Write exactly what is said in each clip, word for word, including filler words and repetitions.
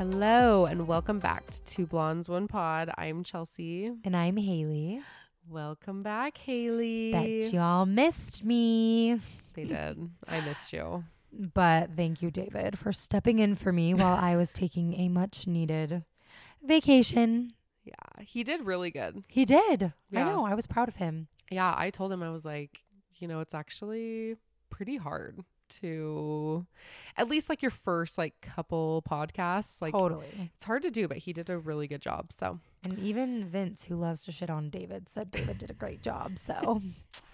Hello and welcome back to Two Blondes One Pod. I'm Chelsea. And I'm Haley. Welcome back, Haley. Bet y'all missed me. They did. I missed you. But thank you, David, for stepping in for me while I was taking a much needed vacation. Yeah, he did really good. He did. Yeah. I know. I was proud of him. Yeah, I told him, I was like, you know, it's actually pretty hard to, at least like your first like couple podcasts. Like, Totally. it's hard to do, but he did a really good job. So, And even Vince, who loves to shit on David, said David did a great job. So,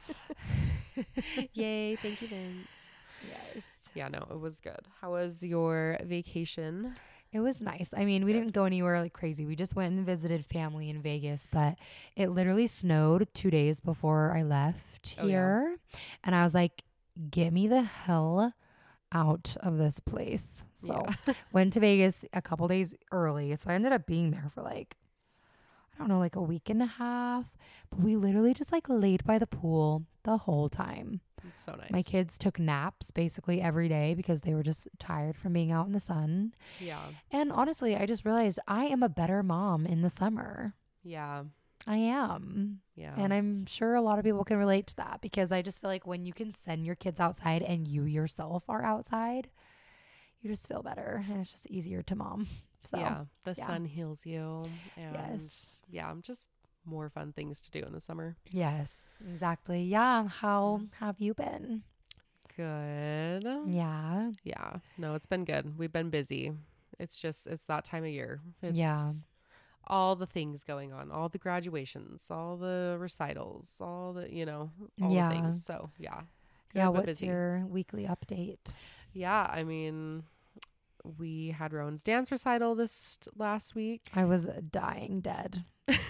yay. Thank you, Vince. yes. Yeah, no, it was good. How was your vacation? It was nice. I mean, we Good. didn't go anywhere like crazy. We just went and visited family in Vegas, but it literally snowed two days before I left Oh, yeah. here. And I was like, get me the hell out of this place. So Yeah. went to Vegas a couple days early. So I ended up being there for like, I don't know, like a week and a half. But we literally just like laid by the pool the whole time. It's so nice. My kids took naps basically every day because they were just tired from being out in the sun. Yeah. And honestly, I just realized I am a better mom in the summer. Yeah. I am. Yeah. And I'm sure a lot of people can relate to that because I just feel like when you can send your kids outside and you yourself are outside, you just feel better and it's just easier to mom. So, yeah. The yeah. sun heals you. And Yes. yeah, just more fun things to do in the summer. yes, exactly. Yeah. How have you been? Good. Yeah. Yeah. No, it's been good. We've been busy. It's just, it's that time of year. It's Yeah. all the things going on, all the graduations, all the recitals, all the, you know, all Yeah. the things. So yeah. Good, Yeah. but What's busy. your weekly update? Yeah. I mean, we had Rowan's dance recital this t- last week. I was dying dead.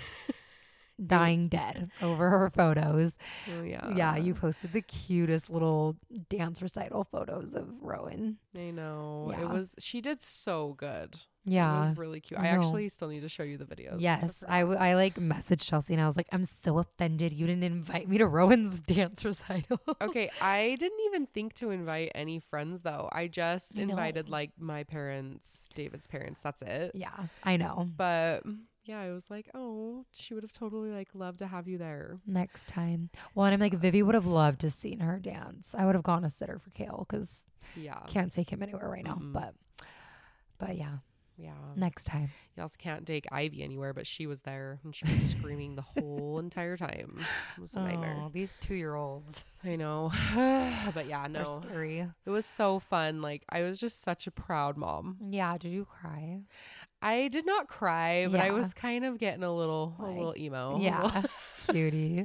dying dead over her photos. Oh, yeah. Yeah, you posted the cutest little dance recital photos of Rowan. I know. Yeah. It was, she did so good. It Yeah. was really cute. I I know. actually still need to show you the videos. of Yes, her. I, w- I like messaged Chelsea and I was like, I'm so offended you didn't invite me to Rowan's dance recital. Okay, I didn't even think to invite any friends though. I just I know. invited like my parents, David's parents. That's it. Yeah, I know. But yeah, I was like, oh, she would have totally like loved to have you there. Next time. Well, and I'm like, Vivi would have loved to seen her dance. I would have gone a sitter for Kale because Yeah. can't take him anywhere right now. Mm-mm. But, but yeah, Yeah. next time. You also can't take Ivy anywhere, but she was there and she was screaming the whole entire time. It was a nightmare. Oh, these two-year-olds. I know. But yeah, They're no. scary. It was so fun. Like, I was just such a proud mom. Yeah, did you cry? I did not cry, but I Yeah. was kind of getting a little, a Like, little emo. Yeah, cutie.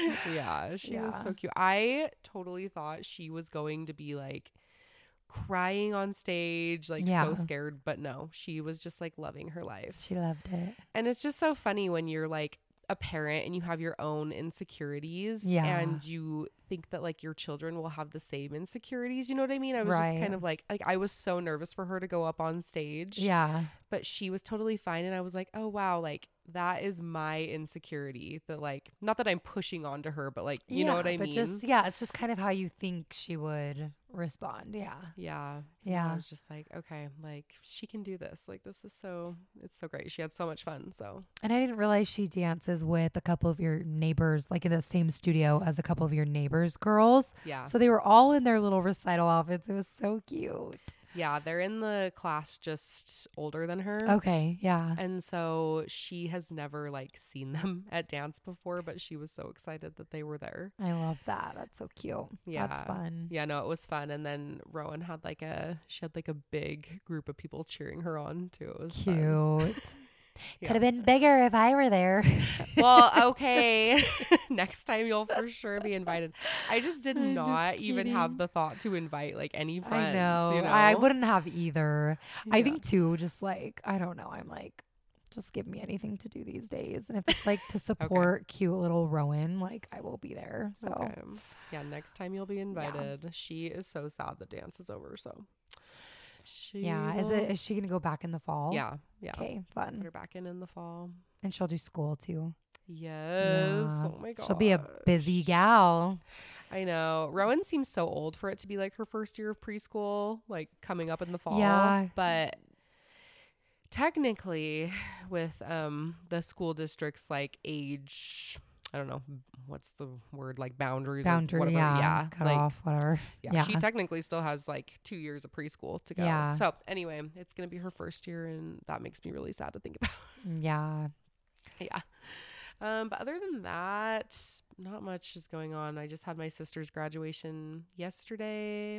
Yeah, she was Yeah. so cute. I totally thought she was going to be like crying on stage, like Yeah. so scared, but no, she was just like loving her life. She loved it. And it's just so funny when you're like a parent and you have your own insecurities Yeah. and you think that like your children will have the same insecurities. You know what I mean? I was just Right. kind of like, like I was so nervous for her to go up on stage. Yeah. But she was totally fine. And I was like, oh, wow, like that is my insecurity that like, not that I'm pushing onto her, but like, you know Yeah, what I but mean? just yeah, it's just kind of how you think she would respond. Yeah. yeah. And Yeah. I was just like, okay, like she can do this. Like, this is so, it's so great. She had so much fun. So And I didn't realize she dances with a couple of your neighbors, like in the same studio as a couple of your neighbors' girls. yeah. So they were all in their little recital outfits. It was so cute. Yeah. They're in the class just older than her. Okay. Yeah. And so she has never like seen them at dance before, but she was so excited that they were there. I love that. That's so cute. Yeah. That's fun. Yeah, no, it was fun. And then Rowan had like a, she had like a big group of people cheering her on too. It was fun. Cute. Yeah. Could have been bigger if I were there. Well, okay. Next time you'll for sure be invited. I just did I'm not just even have kidding. the thought to invite like any friends. I know. You know? I wouldn't have either. I Yeah. think too, just like, I don't know. I'm like, just give me anything to do these days. And if it's like to support cute little Rowan, like I will be there. So Okay. Yeah, next time you'll be invited. She is so sad the dance is over. So she yeah. Is will- it, is she going to go back in the fall? Yeah. Yeah. Okay. Put Fun. her back in in the fall. And she'll do school too. Yes. Yeah. Oh my god. She'll be a busy gal. I know. Rowan seems so old for it to be like her first year of preschool, like coming up in the fall. Yeah. But technically with um the school district's like age, I don't know what's the word, like boundaries Boundary, or whatever. yeah, Yeah. cut like, off, whatever. Yeah, Yeah. she technically still has like two years of preschool to go. Yeah. So anyway, it's going to be her first year, and that makes me really sad to think about. Yeah. Yeah. Um, but other than that, not much is going on. I just had my sister's graduation yesterday,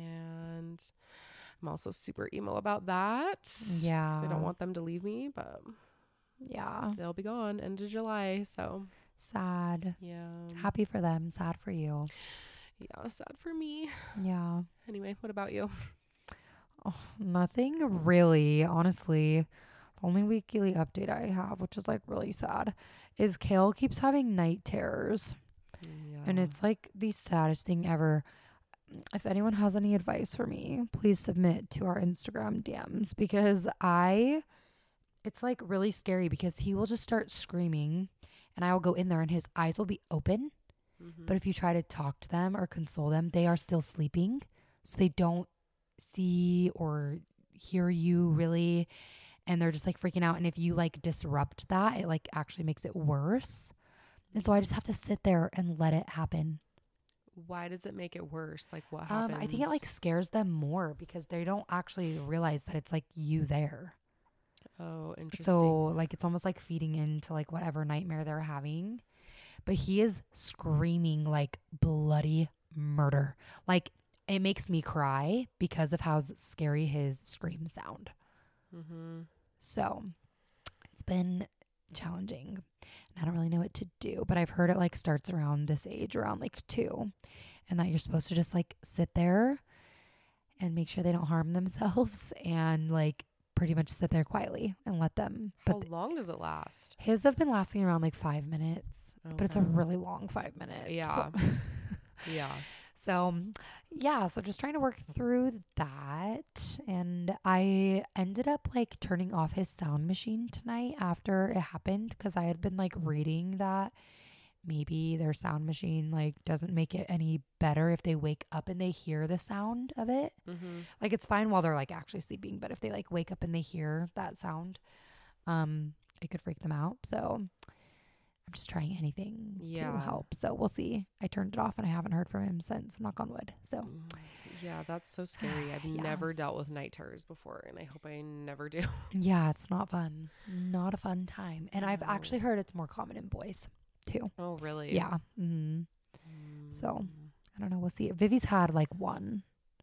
and I'm also super emo about that. Yeah. 'Cause I don't want them to leave me, but Yeah. they'll be gone end of July. So Sad. yeah. Happy for them. Sad for you. Yeah, sad for me. Yeah. Anyway, what about you? Oh, nothing really, honestly. The only weekly update I have, which is like really sad, is Kale keeps having night terrors. Yeah. And it's like the saddest thing ever. If anyone has any advice for me, please submit to our Instagram D Ms, because I, it's like really scary because he will just start screaming and I will go in there and his eyes will be open. Mhm. But if you try to talk to them or console them, they are still sleeping. So they don't see or hear you really. And they're just like freaking out. And if you like disrupt that, it like actually makes it worse. And so I just have to sit there and let it happen. Why does it make it worse? Like what Um, happens? I think it like scares them more because they don't actually realize that it's like you there. Oh, interesting. So like it's almost like feeding into like whatever nightmare they're having. But he is screaming like bloody murder. Like it makes me cry because of how s- scary his screams sound. Mm-hmm. So it's been challenging. And I don't really know what to do. But I've heard it like starts around this age, around like two. And that you're supposed to just like sit there and make sure they don't harm themselves and like pretty much sit there quietly and let them. How But th- long does it last? his have been lasting around like five minutes. But it's a Okay. really long five minutes. Yeah. Yeah. So, yeah, so just trying to work through that. And I ended up like turning off his sound machine tonight after it happened because I had been like reading that maybe their sound machine like doesn't make it any better if they wake up and they hear the sound of it. Mm-hmm. Like it's fine while they're like actually sleeping, but if they like wake up and they hear that sound, um, it could freak them out. So I'm just trying anything to Yeah. help. So we'll see. I turned it off and I haven't heard from him since, knock on wood. So Yeah, that's so scary. I've Yeah. never dealt with night terrors before, and I hope I never do. yeah, it's not fun. Not a fun time. And I've No. actually heard it's more common in boys too. Oh, really? Yeah. hmm So Mm. I don't know. We'll see. Vivi's had like one,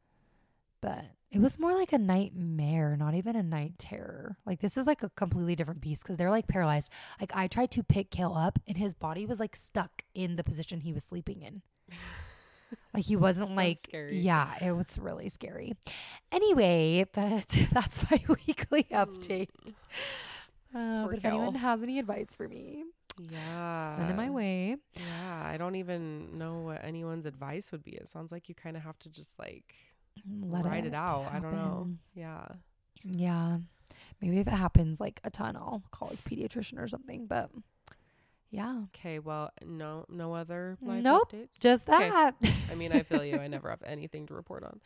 but it was more like a nightmare, not even a night terror. Like this is like a completely different beast because they're like paralyzed. Like I tried to pick Kale up and his body was like stuck in the position he was sleeping in. Like he wasn't So like, scary. yeah, it was really scary. Anyway, but that's my weekly update. Uh, Poor but if Kale. anyone has any advice for me, Yeah. send it my way. Yeah, I don't even know what anyone's advice would be. It sounds like you kind of have to just like Let ride it, out. I don't know. happen. Yeah. Yeah. Maybe if it happens like a ton, I'll call his pediatrician or something. But yeah, Okay. Well, no, no other life Nope. updates. just Okay. that. I mean, I feel you. I never have anything to report on.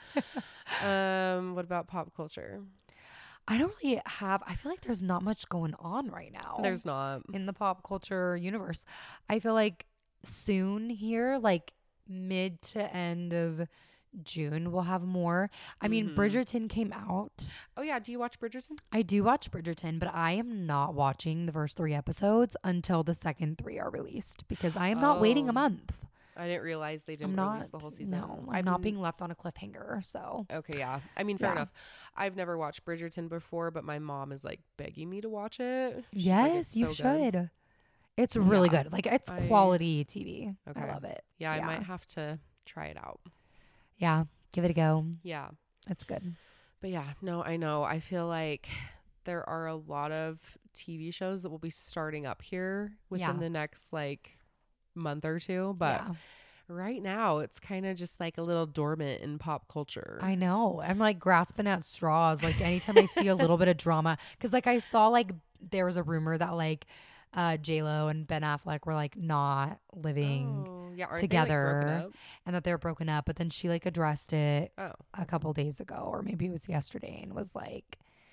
Um, what about pop culture? I don't really have, I feel like there's not much going on right now. There's not. in the pop culture universe. I feel like soon here, like mid to end of June, we'll have more. I mean, Mhm. Bridgerton came out. Oh yeah. Do you watch Bridgerton? I do watch Bridgerton, but I am not watching the first three episodes until the second three are released because I am not waiting a Oh. month. I didn't realize they didn't I'm not release the whole season. No, I'm I've not n- being left on a cliffhanger. So Okay, yeah. I mean, fair Yeah. enough. I've never watched Bridgerton before, but my mom is like begging me to watch it. She's like, yes, "It's you so good." should. It's really Yeah. good. Like it's I- quality T V. Okay. I love it. Yeah, I Yeah. might have to try it out. Yeah, give it a go. Yeah. It's good. But yeah, no, I know. I feel like there are a lot of T V shows that will be starting up here within Yeah. the next like month or two. But yeah. right now, it's kind of just like a little dormant in pop culture. I know. I'm like grasping at straws. Like anytime I see a little bit of drama, because like I saw like there was a rumor that like uh, J Lo and Ben Affleck were like not living oh, yeah, aren't together. They, like, broken and that they were broken up. But then she like addressed it up? a couple days ago, or maybe it was yesterday, and was like,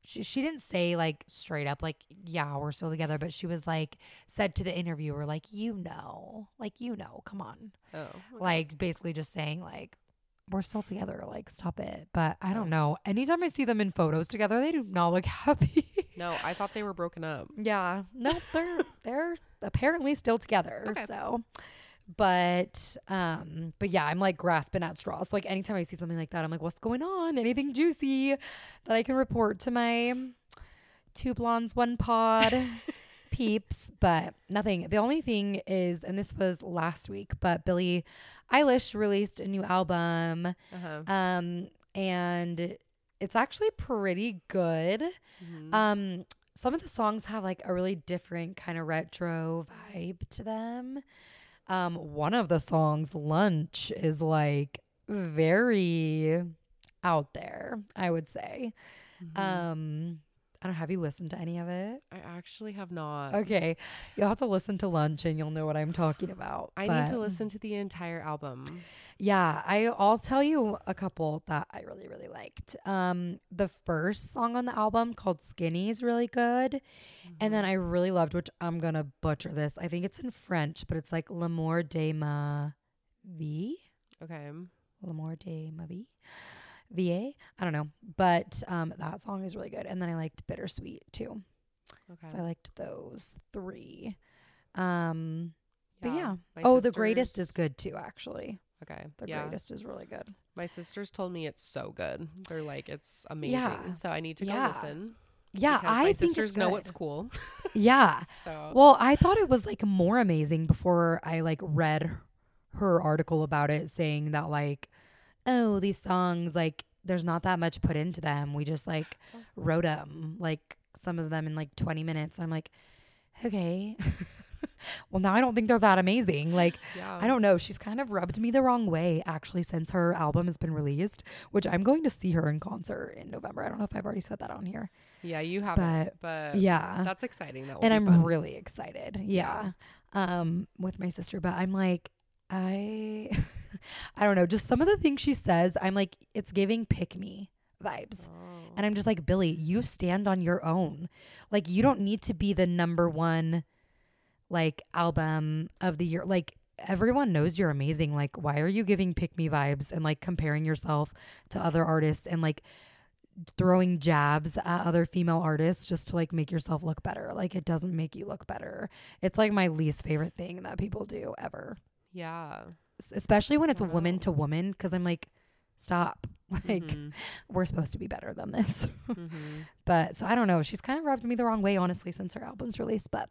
she, she didn't say like straight up like, yeah, we're still together, but she was like, said to the interviewer, like, you know, like, you know, come on. Oh, okay. Like basically just saying like, we're still together, like stop it. But I don't Oh. know. Anytime I see them in photos together, they do not look happy. No, I thought they were broken up. Yeah. No, they're they're apparently still together. Okay. So but um but yeah, I'm like grasping at straws. Like anytime I see something like that, I'm like, what's going on? Anything juicy that I can report to my two blondes, one pod peeps, but nothing. The only thing is, and this was last week, but Billie Eilish released a new album. Uh-huh. Um and it's actually pretty good. Mm-hmm. Um, some of the songs have like a really different kind of retro vibe to them. Um, one of the songs, Lunch, is like very out there, I would say. Mm-hmm. Um, I don't know, have you listened to any of it? I actually have not. Okay. You'll have to listen to Lunch and you'll know what I'm talking about. I but need to listen to the entire album. Yeah, I, I'll tell you a couple that I really, really liked. Um, the first song on the album called Skinny is really good. Mm-hmm. And then I really loved, which I'm going to butcher this. I think it's in French, but it's like L'amour de ma vie. Okay. L'amour de ma vie. Vie. I don't know. But um, that song is really good. And then I liked Bittersweet too. Okay. So I liked those three. Um, yeah. But yeah. My Oh, The Greatest is sisters- good too, actually. Okay. The yeah. Greatest is really good. My sisters told me it's so good. They're like, it's amazing. Yeah. So I need to go Yeah. listen. Yeah, because I my think sisters it's know good. what's cool. Yeah. So Well, I thought it was like more amazing before I like read her article about it, saying that like, oh, these songs, like there's not that much put into them. We just like wrote them, like some of them in like twenty minutes. I'm like, okay. Well, now I don't think they're that amazing. Like, yeah. I don't know. She's kind of rubbed me the wrong way actually since her album has been released, which I'm going to see her in concert in November. I don't know if I've already said that on here. Yeah, you haven't. But, Yeah. that's exciting. That will And be I'm fun. really excited. Yeah. Um, with my sister. But I'm like, I I don't know. Just some of the things she says, I'm like, it's giving pick me vibes. Oh. And I'm just like, Billie, you stand on your own. Like, you don't need to be the number one like album of the year. Like, everyone knows you're amazing. Like, why are you giving pick me vibes and like comparing yourself to other artists and like throwing jabs at other female artists just to like make yourself look better? Like, it doesn't make you look better. It's like my least favorite thing that people do ever. Yeah. S- especially when it's Wow. woman to woman, because I'm like, stop. Like, Mhm. we're supposed to be better than this. Mhm. But so I don't know. She's kind of rubbed me the wrong way, honestly, since her album's released. But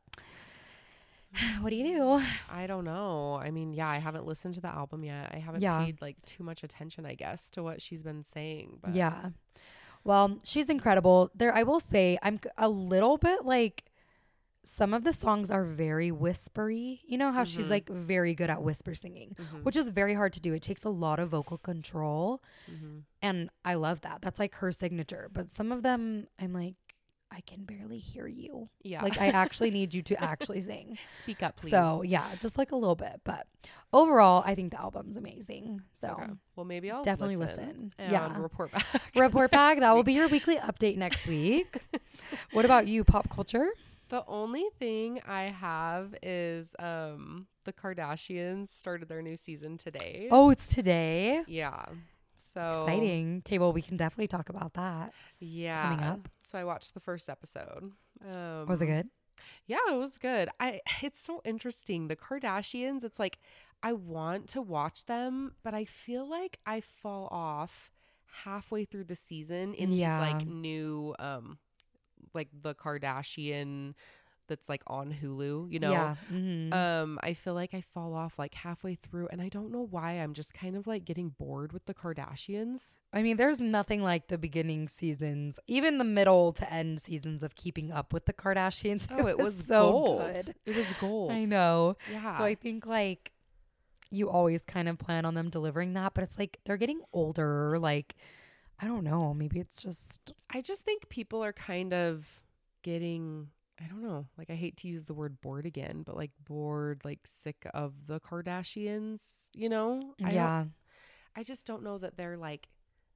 what do you do? I don't know. I mean, yeah, I haven't listened to the album yet. I haven't Yeah. paid like too much attention, I guess, to what she's been saying. But Yeah. Well, she's incredible. There, I will say, I'm c- a little bit like, some of the songs are very whispery. You know how she's Mhm. like very good at whisper singing, Mhm. which is very hard to do. It takes a lot of vocal control. Mhm. And I love that. That's like her signature. But some of them, I'm like, I can barely hear you. Yeah. Like, I actually need you to actually sing. Speak up, please. So, yeah, just like a little bit. But overall, I think the album's amazing. So, Okay. Well, maybe I'll definitely listen, listen. and Yeah. report back. report back. next That will week. be your weekly update next week. What about you, pop culture? The only thing I have is um the Kardashians started their new season today. Oh, it's today. Yeah. So Exciting. Okay, well, we can definitely talk about that. Yeah. Coming up. So I watched the first episode. Um, Was it good? Yeah, it was good. I it's so interesting. The Kardashians, it's like I want to watch them, but I feel like I fall off halfway through the season in Yeah. these like new um like the Kardashian that's like on Hulu, you know. Yeah. Mhm. Um I feel like I fall off like halfway through and I don't know why. I'm just kind of like getting bored with the Kardashians. I mean, there's nothing like the beginning seasons, even the middle to end seasons of Keeping Up with the Kardashians. Oh, it was so gold. good. It was gold. I know. Yeah. So I think like you always kind of plan on them delivering that, but it's like they're getting older. Like, I don't know. Maybe it's just I just think people are kind of getting, I don't know, like I hate to use the word bored again, but like bored, like sick of the Kardashians, you know? I yeah. don't- I just don't know that they're like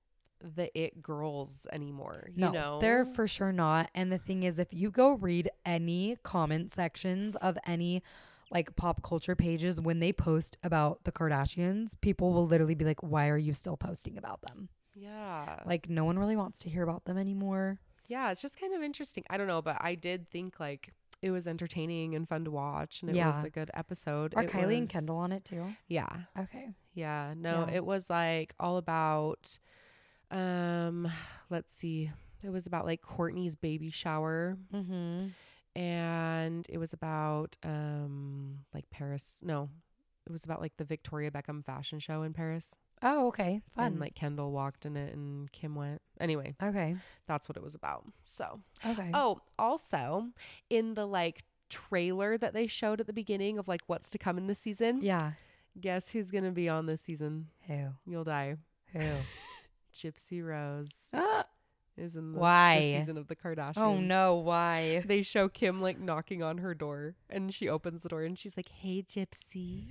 the it girls anymore. You No, know, they're for sure not. And the thing is, if you go read any comment sections of any like pop culture pages when they post about the Kardashians, people will literally be like, why are you still posting about them? Yeah. Like no one really wants to hear about them anymore. Yeah, it's just kind of interesting. I don't know, but I did think like it was entertaining and fun to watch, and it Yeah. was a good episode. Are It Kylie and was- Kendall on it too? Yeah. Okay. Yeah. No, Yeah. it was like all about um let's see. It was about like Courtney's baby shower, Mm-hmm. and it was about um like Paris. No. It was about like the Victoria Beckham fashion show in Paris. Oh, okay. Fun. And like Kendall walked in it and Kim went. Anyway, okay. that's what it was about. So, Okay. oh, also in the like trailer that they showed at the beginning of like what's to come in this season, Yeah. guess who's going to be on this season? Who? You'll die. Who? Gypsy Rose Ah, is in the, Why? the season of the Kardashians. oh no, why? They show Kim like knocking on her door, and she opens the door and she's like, "Hey, Gypsy."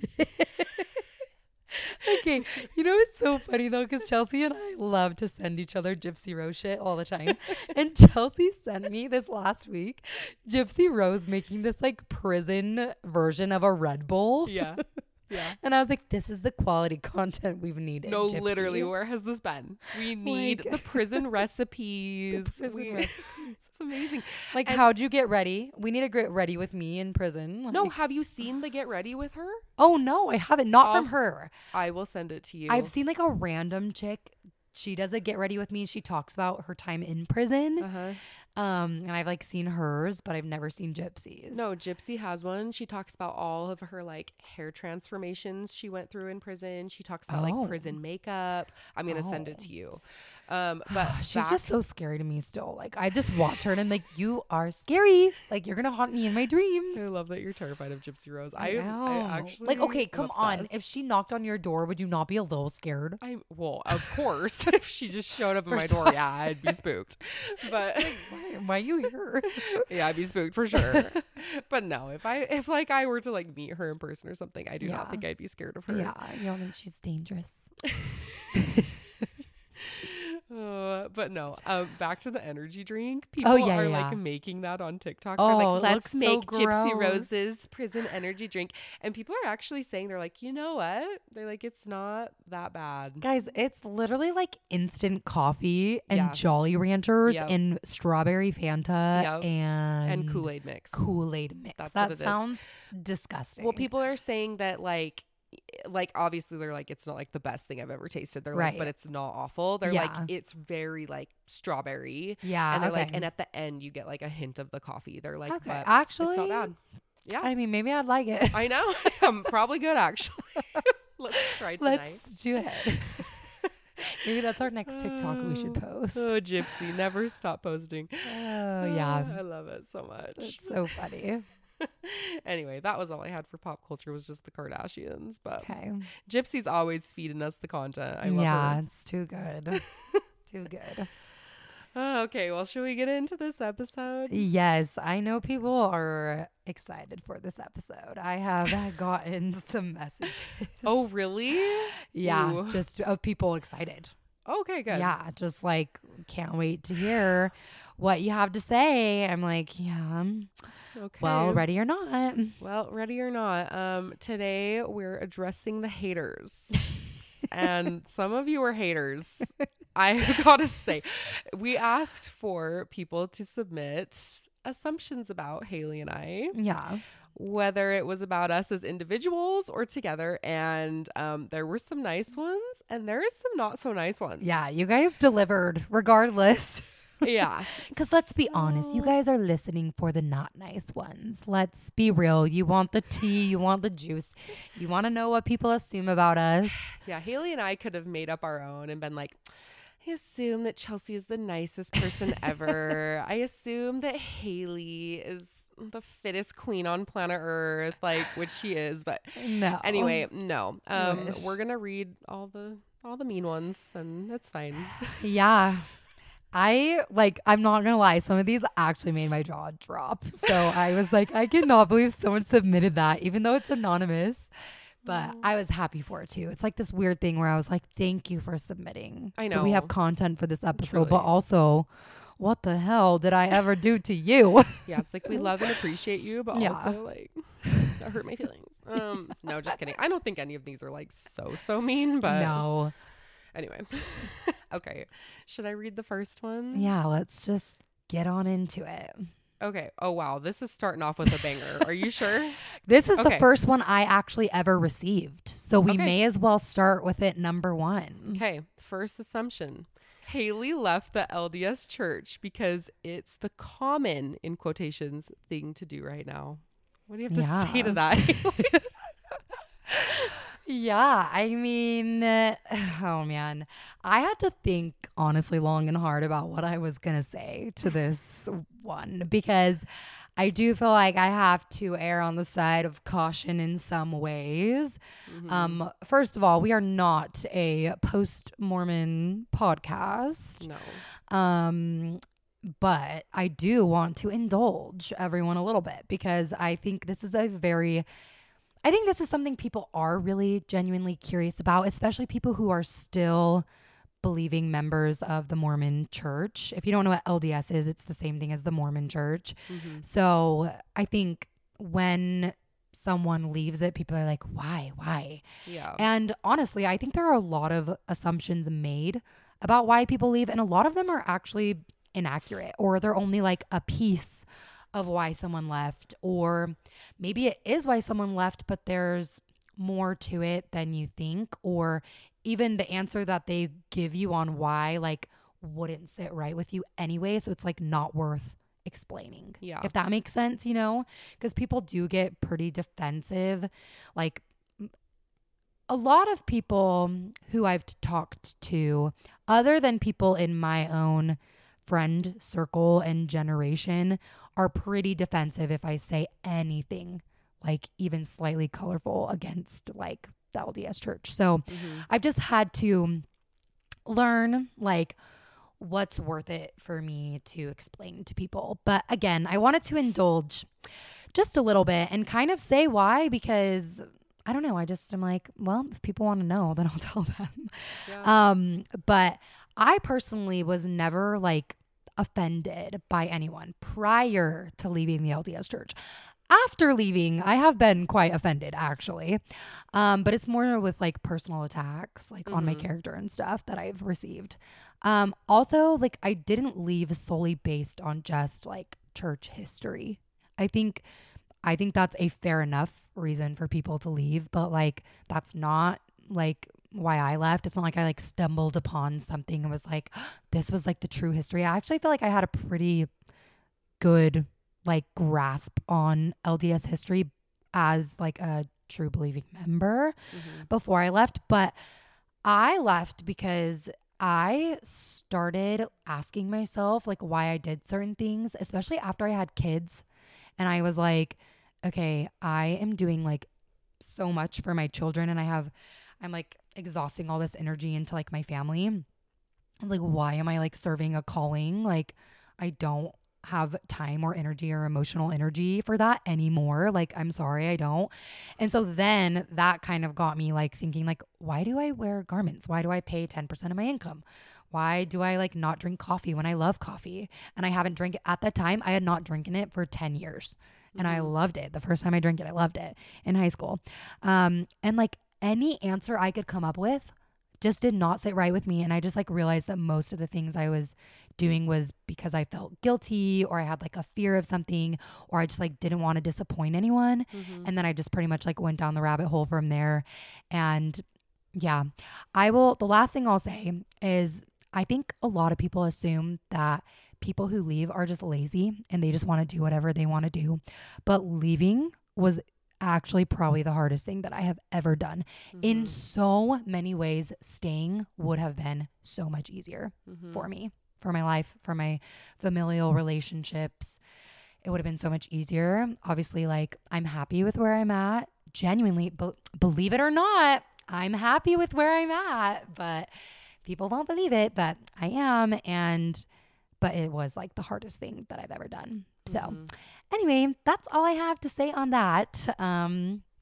Okay, you know it's so funny though, because Chelsea and I love to send each other Gypsy Rose shit all the time. And Chelsea sent me this last week Gypsy Rose making this like prison version of a Red Bull. Yeah. Yeah. And I was like, this is the quality content we've needed. No, Gypsy. literally, where has this been? We need Like- the prison recipes. The prison We- recipes. It's amazing. Like, And- how'd you get ready? We need to get ready with me in prison. Like, No, have you seen the Get Ready with her? oh no, I haven't. Not from I'll- her. I will send it to you. I've seen like a random chick. She does a get ready with me. She talks about her time in prison. Uh-huh. Um, and I've like seen hers, but I've never seen Gypsy's. No, Gypsy has one. She talks about all of her like hair transformations she went through in prison. She talks about Oh. like prison makeup. I'm gonna send it Oh. to you. Um, but She's back- just so scary to me still. Like I just watch her and I'm like, you are scary. Like you're gonna haunt me in my dreams. I love that you're terrified of Gypsy Rose. I, I, know. I actually like okay, am come on. obsessed. If she knocked on your door, would you not be a little scared? I well, of course, if she just showed up at Or my door, saw- yeah, I'd be spooked. But Why, why are you here? yeah, I'd be spooked for sure. But no, if I if like I were to like meet her in person or something, I do Yeah. not think I'd be scared of her. Yeah, you don't think she's dangerous. Uh, but no, um, back to the energy drink. People Oh, yeah, are yeah. like making that on TikTok. Oh, they're it like, let's looks so make Gypsy gross. Rose's prison energy drink. And people are actually saying, they're like, you know what? They're like, it's not that bad. Guys, it's literally like instant coffee and Yeah. Jolly Ranchers Yep. and strawberry Fanta Yep. and And Kool-Aid mix. Kool-Aid mix. That's that what it is. sounds disgusting. Well, people are saying that like, like obviously they're like, it's not like the best thing I've ever tasted. They're like, Right. but it's not awful. They're Yeah. like, it's very like strawberry. yeah, And they're okay. like, and at the end you get like a hint of the coffee. They're like, okay, but actually, it's not bad. Yeah. I mean, maybe I'd like it. I know. I'm probably good actually. Let's try tonight. Let's do it. Maybe that's our next TikTok we should post. Oh, Gypsy, never stop posting. Oh yeah, I love it so much. it's so funny. Anyway, that was all I had for pop culture, was just the Kardashians. But Okay, Gypsy's always feeding us the content. I love yeah, her. it's too good, too good. Oh, okay, well, should we get into this episode? Yes, I know people are excited for this episode. I have gotten some messages. Oh, really? yeah, Ooh. just of people excited. Okay, good. Yeah, just like can't wait to hear what you have to say. I'm like, yeah, Okay. well, ready or not. Well, ready or not, um, today we're addressing the haters. And some of you are haters. I gotta say, we asked for people to submit assumptions about Haley and I, Yeah. whether it was about us as individuals or together. And um, there were some nice ones and there is some not so nice ones. Yeah, you guys delivered regardless. Yeah. Because let's be honest, you So- guys are listening for the not nice ones. Let's be real. You want the tea, you want the juice, you want to know what people assume about us. Yeah, Haley and I could have made up our own and been like, I assume that Chelsea is the nicest person ever. I assume that Haley is the fittest queen on planet Earth, like, which she is. But No. anyway, no. Um, Wish. we're gonna read all the all the mean ones, and that's fine. Yeah. I like, I'm not going to lie. Some of these actually made my jaw drop. So I was like, I cannot believe someone submitted that, even though it's anonymous. But Mm. I was happy for it too. It's like this weird thing where I was like, thank you for submitting. I So we have know. content for this episode, Truly. but also, what the hell did I ever do to you? Yeah, it's like we love and appreciate you, but Yeah. also like that hurt my feelings. Um, no, just kidding. I don't think any of these are like so so mean, but No. anyway. Okay, should I read the first one? Yeah, let's just get on into it. Okay. Oh wow, this is starting off with a banger. Are you sure? This is Okay. the first one I actually ever received. So we Okay. may as well start with it number one. Okay, first assumption. Haley left the L D S church because it's the common, in quotations, thing to do right now. What do you have to Yeah. say to that? Yeah, I mean, uh, oh man, I had to think honestly long and hard about what I was going to say to this one because I do feel like I have to err on the side of caution in some ways. Mhm. Um, first of all, we are not a post-Mormon podcast. No. Um, but I do want to indulge everyone a little bit because I think this is a very, I think this is something people are really genuinely curious about, especially people who are still believing members of the Mormon church. If you don't know what L D S is, it's the same thing as the Mormon church. Mhm. So I think when someone leaves it, people are like, why, why? Yeah. And honestly, I think there are a lot of assumptions made about why people leave, and a lot of them are actually inaccurate, or they're only like a piece of why someone left, or maybe it is why someone left, but there's more to it than you think, or even the answer that they give you on why like wouldn't sit right with you anyway. So it's like not worth explaining. Yeah. If that makes sense, you know, because people do get pretty defensive. Like a lot of people who I've talked to, other than people in my own friend circle and generation, are pretty defensive if I say anything like even slightly colorful against like the L D S church. So Mhm. I've just had to learn like what's worth it for me to explain to people. But again, I wanted to indulge just a little bit and kind of say why, because I don't know. I just am like, well, if people want to know, then I'll tell them. Yeah. Um, but I personally was never like offended by anyone prior to leaving the L D S church. After leaving, I have been quite offended actually. Um, but it's more with like personal attacks, like on my Mhm. character and stuff that I've received. Um, also like I didn't leave solely based on just like church history. I think I think that's a fair enough reason for people to leave, but like that's not like why I left. It's not like I like stumbled upon something and was like, this was like the true history. I actually feel like I had a pretty good like grasp on L D S history as like a true believing member Mhm. before I left. But I left because I started asking myself like why I did certain things, especially after I had kids. And I was like, okay, I am doing like so much for my children, and I have, I'm like exhausting all this energy into like my family. I was like, why am I like serving a calling? Like, I don't have time or energy or emotional energy for that anymore. Like, I'm sorry, I don't. And so then that kind of got me like thinking like, why do I wear garments? Why do I pay ten percent of my income? Why do I like not drink coffee when I love coffee? And I haven't drank it at that time. I had not drinking it for ten years. And I Mhm. loved it. The first time I drank it, I loved it in high school. Um, and like any answer I could come up with just did not sit right with me. And I just like realized that most of the things I was doing was because I felt guilty, or I had like a fear of something, or I just like didn't want to disappoint anyone. Mhm. And then I just pretty much like went down the rabbit hole from there. And yeah, I will, the last thing I'll say is I think a lot of people assume that people who leave are just lazy and they just want to do whatever they want to do. But leaving was actually probably the hardest thing that I have ever done. In Mhm. so many ways, staying would have been so much easier Mhm. for me, for my life, for my familial relationships. It would have been so much easier. Obviously, like I'm happy with where I'm at. Genuinely, be- believe it or not, I'm happy with where I'm at, but people won't believe it, but I am. And, but it was like the hardest thing that I've ever done. So Mhm. anyway, that's all I have to say on that. Um,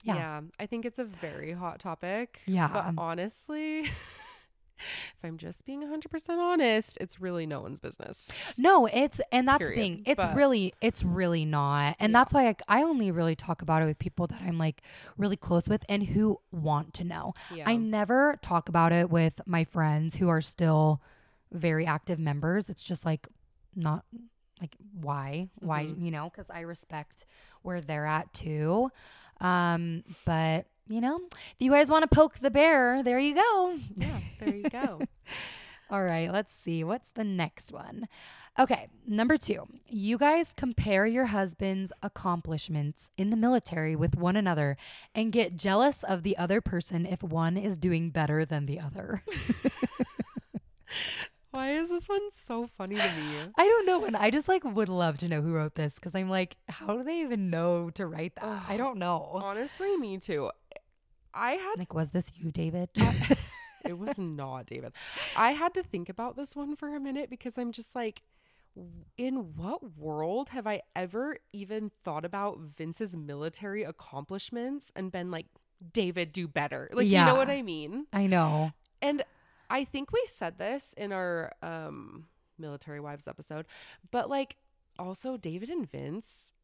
Yeah. Yeah. I think it's a very hot topic. Yeah. But honestly, if I'm just being one hundred percent honest, it's really no one's business. No, it's, and that's Period. the thing. It's But- really, it's really not. And Yeah. that's why I, I only really talk about it with people that I'm like really close with and who want to know. Yeah. I never talk about it with my friends who are still very active members. It's just like not like why, why, Mhm. you know, because I respect where they're at too. Um, but you know, if you guys want to poke the bear, there you go. Yeah, there you go. All right, let's see. What's the next one? Okay, number two. You guys compare your husband's accomplishments in the military with one another and get jealous of the other person if one is doing better than the other. Why is this one so funny to me? I don't know. And I just like would love to know who wrote this because I'm like, how do they even know to write that? I don't know. Honestly, me too. I had Like, was this you, David? it was not David. I had to think about this one for a minute because I'm just like, in what world have I ever even thought about Vince's military accomplishments and been like, David, do better? Like, Yeah. you know what I mean? I know. And I think we said this in our um, Military Wives episode, but like also David and Vince,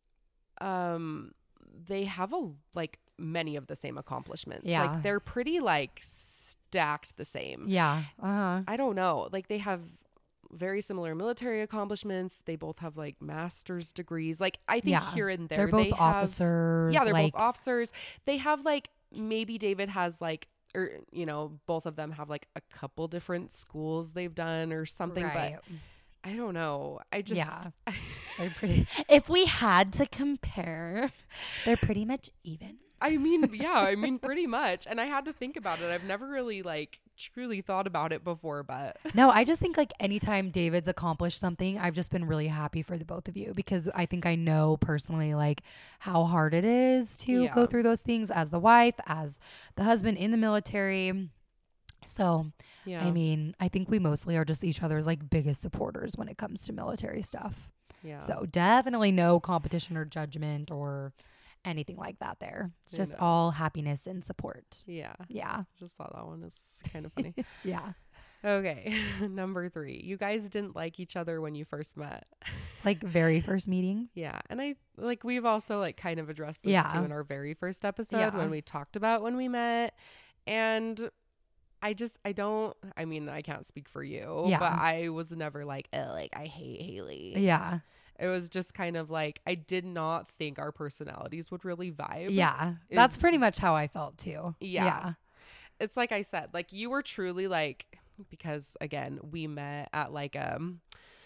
um, they have a like many of the same accomplishments. Yeah. Like they're pretty like stacked the same. Yeah. Uh-huh. I don't know. Like they have very similar military accomplishments. They both have like master's degrees. Like I think Yeah. here and there They're both they have, officers. yeah, they're like, both officers. They have like maybe David has like, or you know, both of them have like a couple different schools they've done or something. right. But I don't know. I just Yeah. They're pretty. If we had to compare, they're pretty much even. I mean, yeah, I mean pretty much. And I had to think about it. I've never really like truly thought about it before, but No, I just think like anytime David's accomplished something, I've just been really happy for the both of you because I think I know personally like how hard it is to Yeah. go through those things as the wife, as the husband in the military. So, yeah. I mean, I think we mostly are just each other's like biggest supporters when it comes to military stuff. yeah. So, definitely no competition or judgment or anything like that there. It's I just know. all happiness and support. yeah. Yeah. Just thought that one is kind of funny. Yeah. Okay. Number three. You guys didn't like each other when you first met. Like very first meeting. Yeah. And I like we've also like kind of addressed this Yeah. too in our very first episode Yeah. when we talked about when we met. And I just I don't I mean, I can't speak for you, Yeah. but I was never like, oh, like I hate Haley. Yeah. It was just kind of like I did not think our personalities would really vibe. Yeah. That's is- pretty much how I felt too. Yeah. Yeah. It's like I said, like you were truly like, because again, we met at like um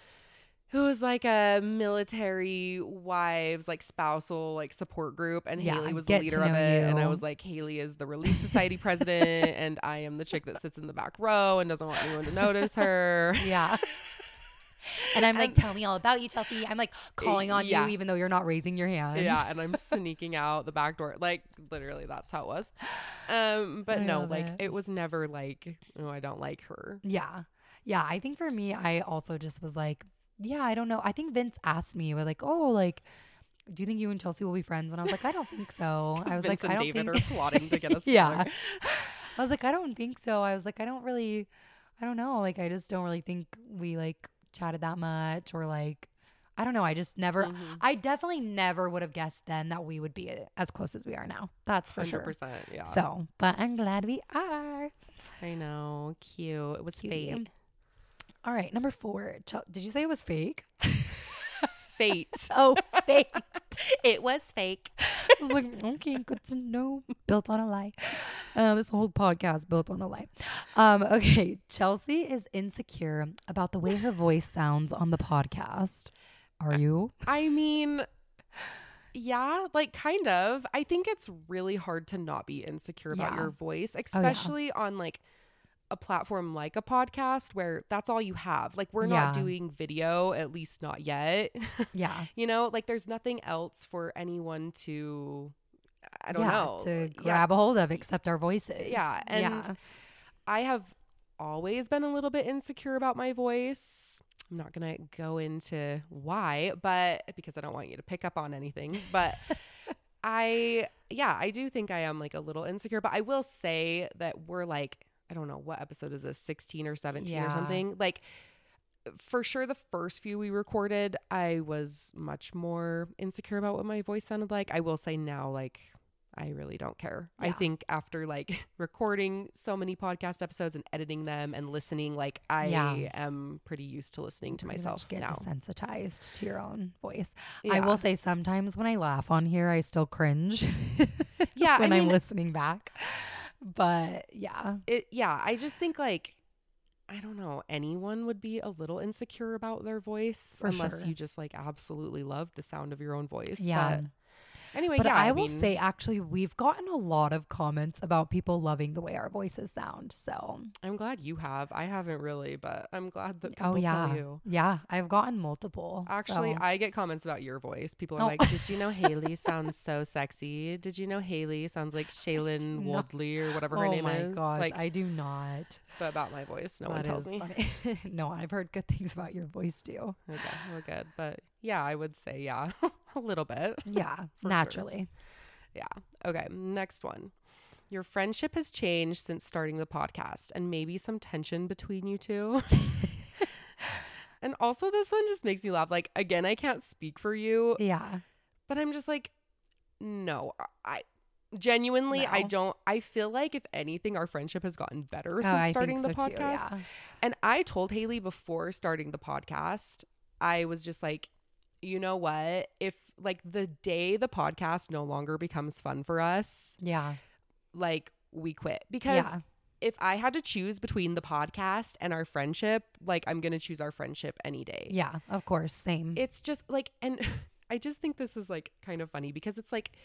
it was like a military wives like spousal like support group, and Yeah, Haley was the get leader to of know it, and I you. was like, Haley is the Relief Society president and I am the chick that sits in the back row and doesn't want anyone to notice her. Yeah. And I'm like, And- tell me all about you, Chelsea. I'm like calling on Yeah. you even though you're not raising your hand. Yeah, and I'm sneaking out the back door. Like literally that's how it was. Um but I no, love like it. it was never like, oh, I don't like her. Yeah. Yeah. I think for me, I also just was like, yeah, I don't know. I think Vince asked me, we're like, oh, like, do you think you and Chelsea will be friends? And I was like, I don't think so. I was Vince like, and I don't David think. are plotting to get us Yeah. together. I was like, I don't think so. I was like, I don't really, I don't know. Like, I just don't really think we like chatted that much or like, I don't know. I just never, Mhm. I definitely never would have guessed then that we would be as close as we are now. That's for one hundred sure. percent, yeah. So, but I'm glad we are. I know, cute. It was Cutie. fate. All right. Number four. Chel- Did you say it was fake? Fate. Oh, fake. It was fake. I was like, okay, good to know. Built on a lie. Uh, this whole podcast built on a lie. Um, okay, Chelsea is insecure about the way her voice sounds on the podcast. Are you? I mean, yeah, like kind of. I think it's really hard to not be insecure about Yeah. your voice, yeah. especially on like a platform like a podcast where that's all you have. Like we're not Yeah. doing video, at least not yet. Yeah. You know, like there's nothing else for anyone to, I don't yeah, know, to Yeah. grab a hold of except our voices. Yeah, and yeah. I have always been a little bit insecure about my voice. I'm not going to go into why, but because I don't want you to pick up on anything. But I, yeah, I do think I am like a little insecure, but I will say that we're like, I don't know, what episode is this? sixteen or seventeen Yeah. or something? Like, for sure, the first few we recorded, I was much more insecure about what my voice sounded like. I will say now, like, I really don't care. Yeah. I think after like recording so many podcast episodes and editing them and listening, like I Yeah. am pretty used to listening to Pretty myself much get now. desensitized to your own voice. Yeah. I will say sometimes when I laugh on here, I still cringe. Yeah, when I I'm mean- listening back. But yeah, It, yeah, I just think like, I don't know, anyone would be a little insecure about their voice For unless sure. you just like absolutely love the sound of your own voice. yeah. But anyway, But yeah, I, I will mean, say, actually, we've gotten a lot of comments about people loving the way our voices sound. So, I'm glad you have. I haven't really, but I'm glad that people oh yeah, tell you. yeah, I've gotten multiple. Actually, so. I get comments about your voice. People are Oh. like, did you know Haley sounds so sexy? Did you know Haley sounds like Shaylin not. Woodley or whatever her oh name my is? gosh, Like, I do not. but about my voice, no one That tells is me. funny. No, I've heard good things about your voice too. Okay, we're good. But yeah, I would say, yeah, a little bit. Yeah, sure. naturally. Yeah. Okay. Next one. Your friendship has changed since starting the podcast, and maybe some tension between you two. And also, this one just makes me laugh. Like, again, I can't speak for you, Yeah. but I'm just like, no, I genuinely, I No. don't. I feel like if anything, our friendship has gotten better Oh, since I starting think the so too, podcast. yeah. And I told Haley before starting the podcast, I was just like, you know what? If like the day the podcast no longer becomes fun for us, Yeah. like we quit. Because Yeah. if I had to choose between the podcast and our friendship, like I'm going to choose our friendship any day. Yeah, of course. Same. It's just like, and I just think this is like kind of funny because it's like,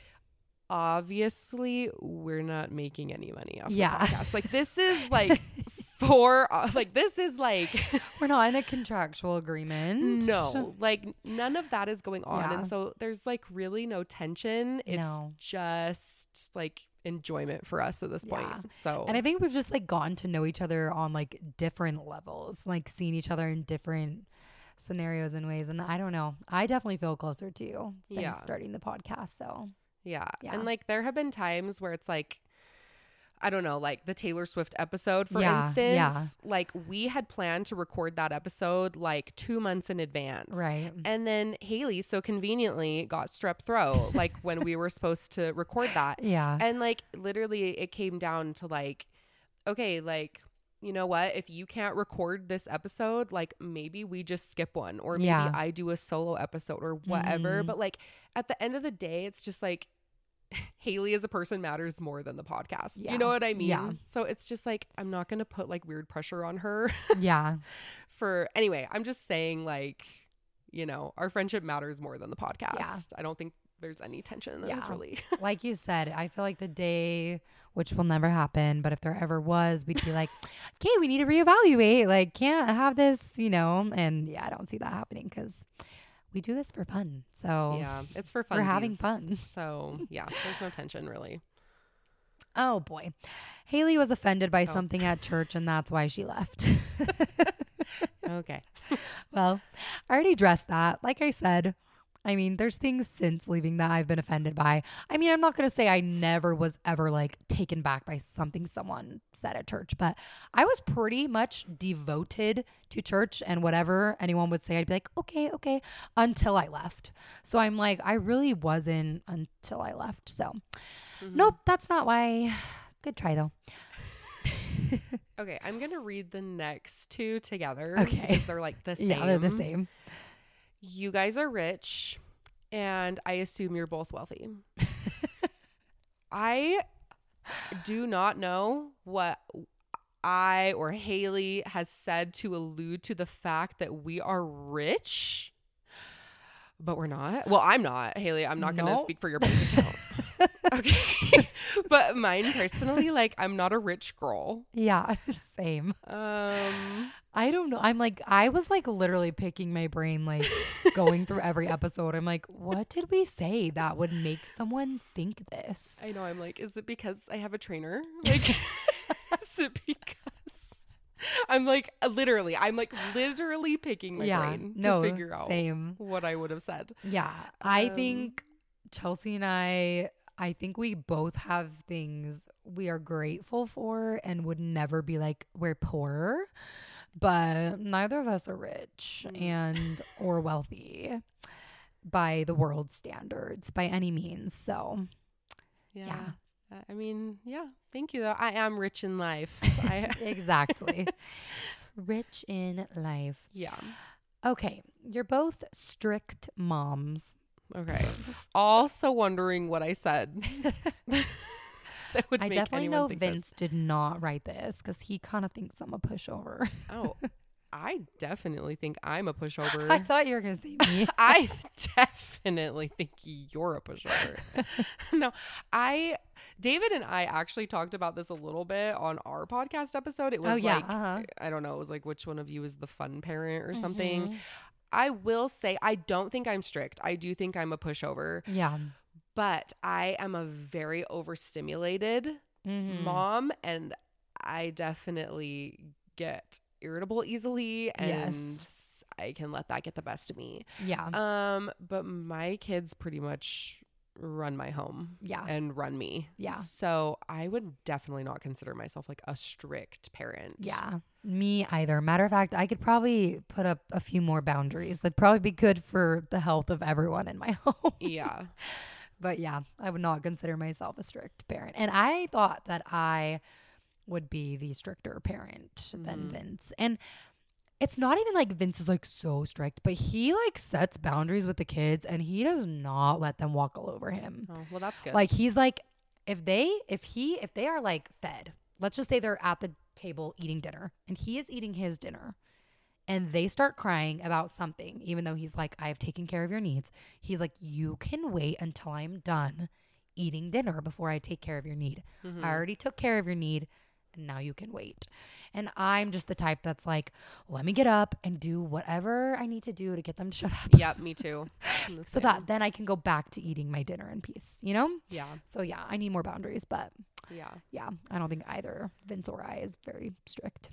obviously we're not making any money off Yeah. the podcast. Like this is like for, uh, like this is like, We're not in a contractual agreement. no, like none of that is going on. Yeah. And so there's like really no tension. It's No. just like enjoyment for us at this point. Yeah. So, And I think we've just like gotten to know each other on like different levels, like seeing each other in different scenarios and ways. And I don't know. I definitely feel closer to you since Yeah. starting the podcast. So yeah. Yeah. And like there have been times where it's like, I don't know, like the Taylor Swift episode, for Yeah, instance, yeah. like we had planned to record that episode like two months in advance. right. And then Haley so conveniently got strep throat, like when we were supposed to record that. Yeah. And like literally it came down to like, okay, like, you know what? If you can't record this episode, like maybe we just skip one or maybe Yeah. I do a solo episode or whatever. Mhm. But like at the end of the day, it's just like Haley as a person matters more than the podcast. Yeah. You know what I mean? Yeah. So it's just like, I'm not going to put like weird pressure on her yeah. for anyway. I'm just saying like, you know, our friendship matters more than the podcast. Yeah. I don't think there's any tension that Yeah. is really. Like you said, I feel like the day, which will never happen, but if there ever was, we'd be like, okay, we need to reevaluate. Like, can't have this, you know? And yeah, I don't see that happening because we do this for fun. So, Yeah, it's for fun. We're having fun. So yeah, there's no tension really. oh boy. Haley was offended by Oh. something at church, and that's why she left. Okay. Well, I already addressed that. Like I said, I mean, there's things since leaving that I've been offended by. I mean, I'm not going to say I never was ever like taken back by something someone said at church, but I was pretty much devoted to church, and whatever anyone would say, I'd be like, okay, okay, until I left. So I'm like, I really wasn't until I left. So Mhm. nope, that's not why. Good try though. Okay, I'm gonna read the next two together. Okay. Because they're like the same. Yeah, they're the same. You guys are rich, and I assume you're both wealthy. I do not know what I or Haley has said to allude to the fact that we are rich, but we're not. Well, I'm not, Haley. I'm not going to No. speak for your bank account. Okay. But mine personally, like, I'm not a rich girl. Yeah, same. Um, I don't know. I'm like, I was like literally picking my brain, like going through every episode. I'm like, what did we say that would make someone think this? I know. I'm like, is it because I have a trainer? Like, is it because I'm like, literally, I'm like literally picking my yeah, brain no, to figure out same. what I would have said. Yeah, I Um, think Chelsea and I, I think we both have things we are grateful for and would never be like, we're poor, but neither of us are rich Mm. and or wealthy by the world standards by any means. So Yeah. Yeah. Uh, I mean, yeah. Thank you, though. I am rich in life. I, exactly. Rich in life. yeah. Okay. You're both strict moms. Okay. Also wondering what I said. That would I make definitely anyone know think Vince this. did not write this because he kind of thinks I'm a pushover. Oh, I definitely think I'm a pushover. I thought you were going to say me. I definitely think you're a pushover. No, I, David and I actually talked about this a little bit on our podcast episode. It was Oh, yeah, like, uh-huh. I don't know, it was like, which one of you is the fun parent or something. Mhm. I will say, I don't think I'm strict. I do think I'm a pushover, Yeah. but I am a very overstimulated Mhm. mom, and I definitely get irritable easily, and Yes. I can let that get the best of me. Yeah. Um, but my kids pretty much run my home Yeah. and run me. Yeah. So I would definitely not consider myself like a strict parent. Yeah. Me either. Matter of fact, I could probably put up a few more boundaries. That'd probably be good for the health of everyone in my home. Yeah. But yeah, I would not consider myself a strict parent. And I thought that I would be the stricter parent than Mhm. Vince. And it's not even like Vince is like so strict, but he like sets boundaries with the kids and he does not let them walk all over him. Oh, well, that's good. Like he's like, if they, if he, if they are like fed, let's just say they're at the table eating dinner and he is eating his dinner and they start crying about something, even though he's like, I have taken care of your needs. He's like, you can wait until I'm done eating dinner before I take care of your need. Mhm. I already took care of your need. And now you can wait. And I'm just the type that's like, let me get up and do whatever I need to do to get them to shut up. Yep, me too. I'm the So same. that then I can go back to eating my dinner in peace, you know? Yeah. So yeah, I need more boundaries, but Yeah. yeah, I don't think either Vince or I is very strict.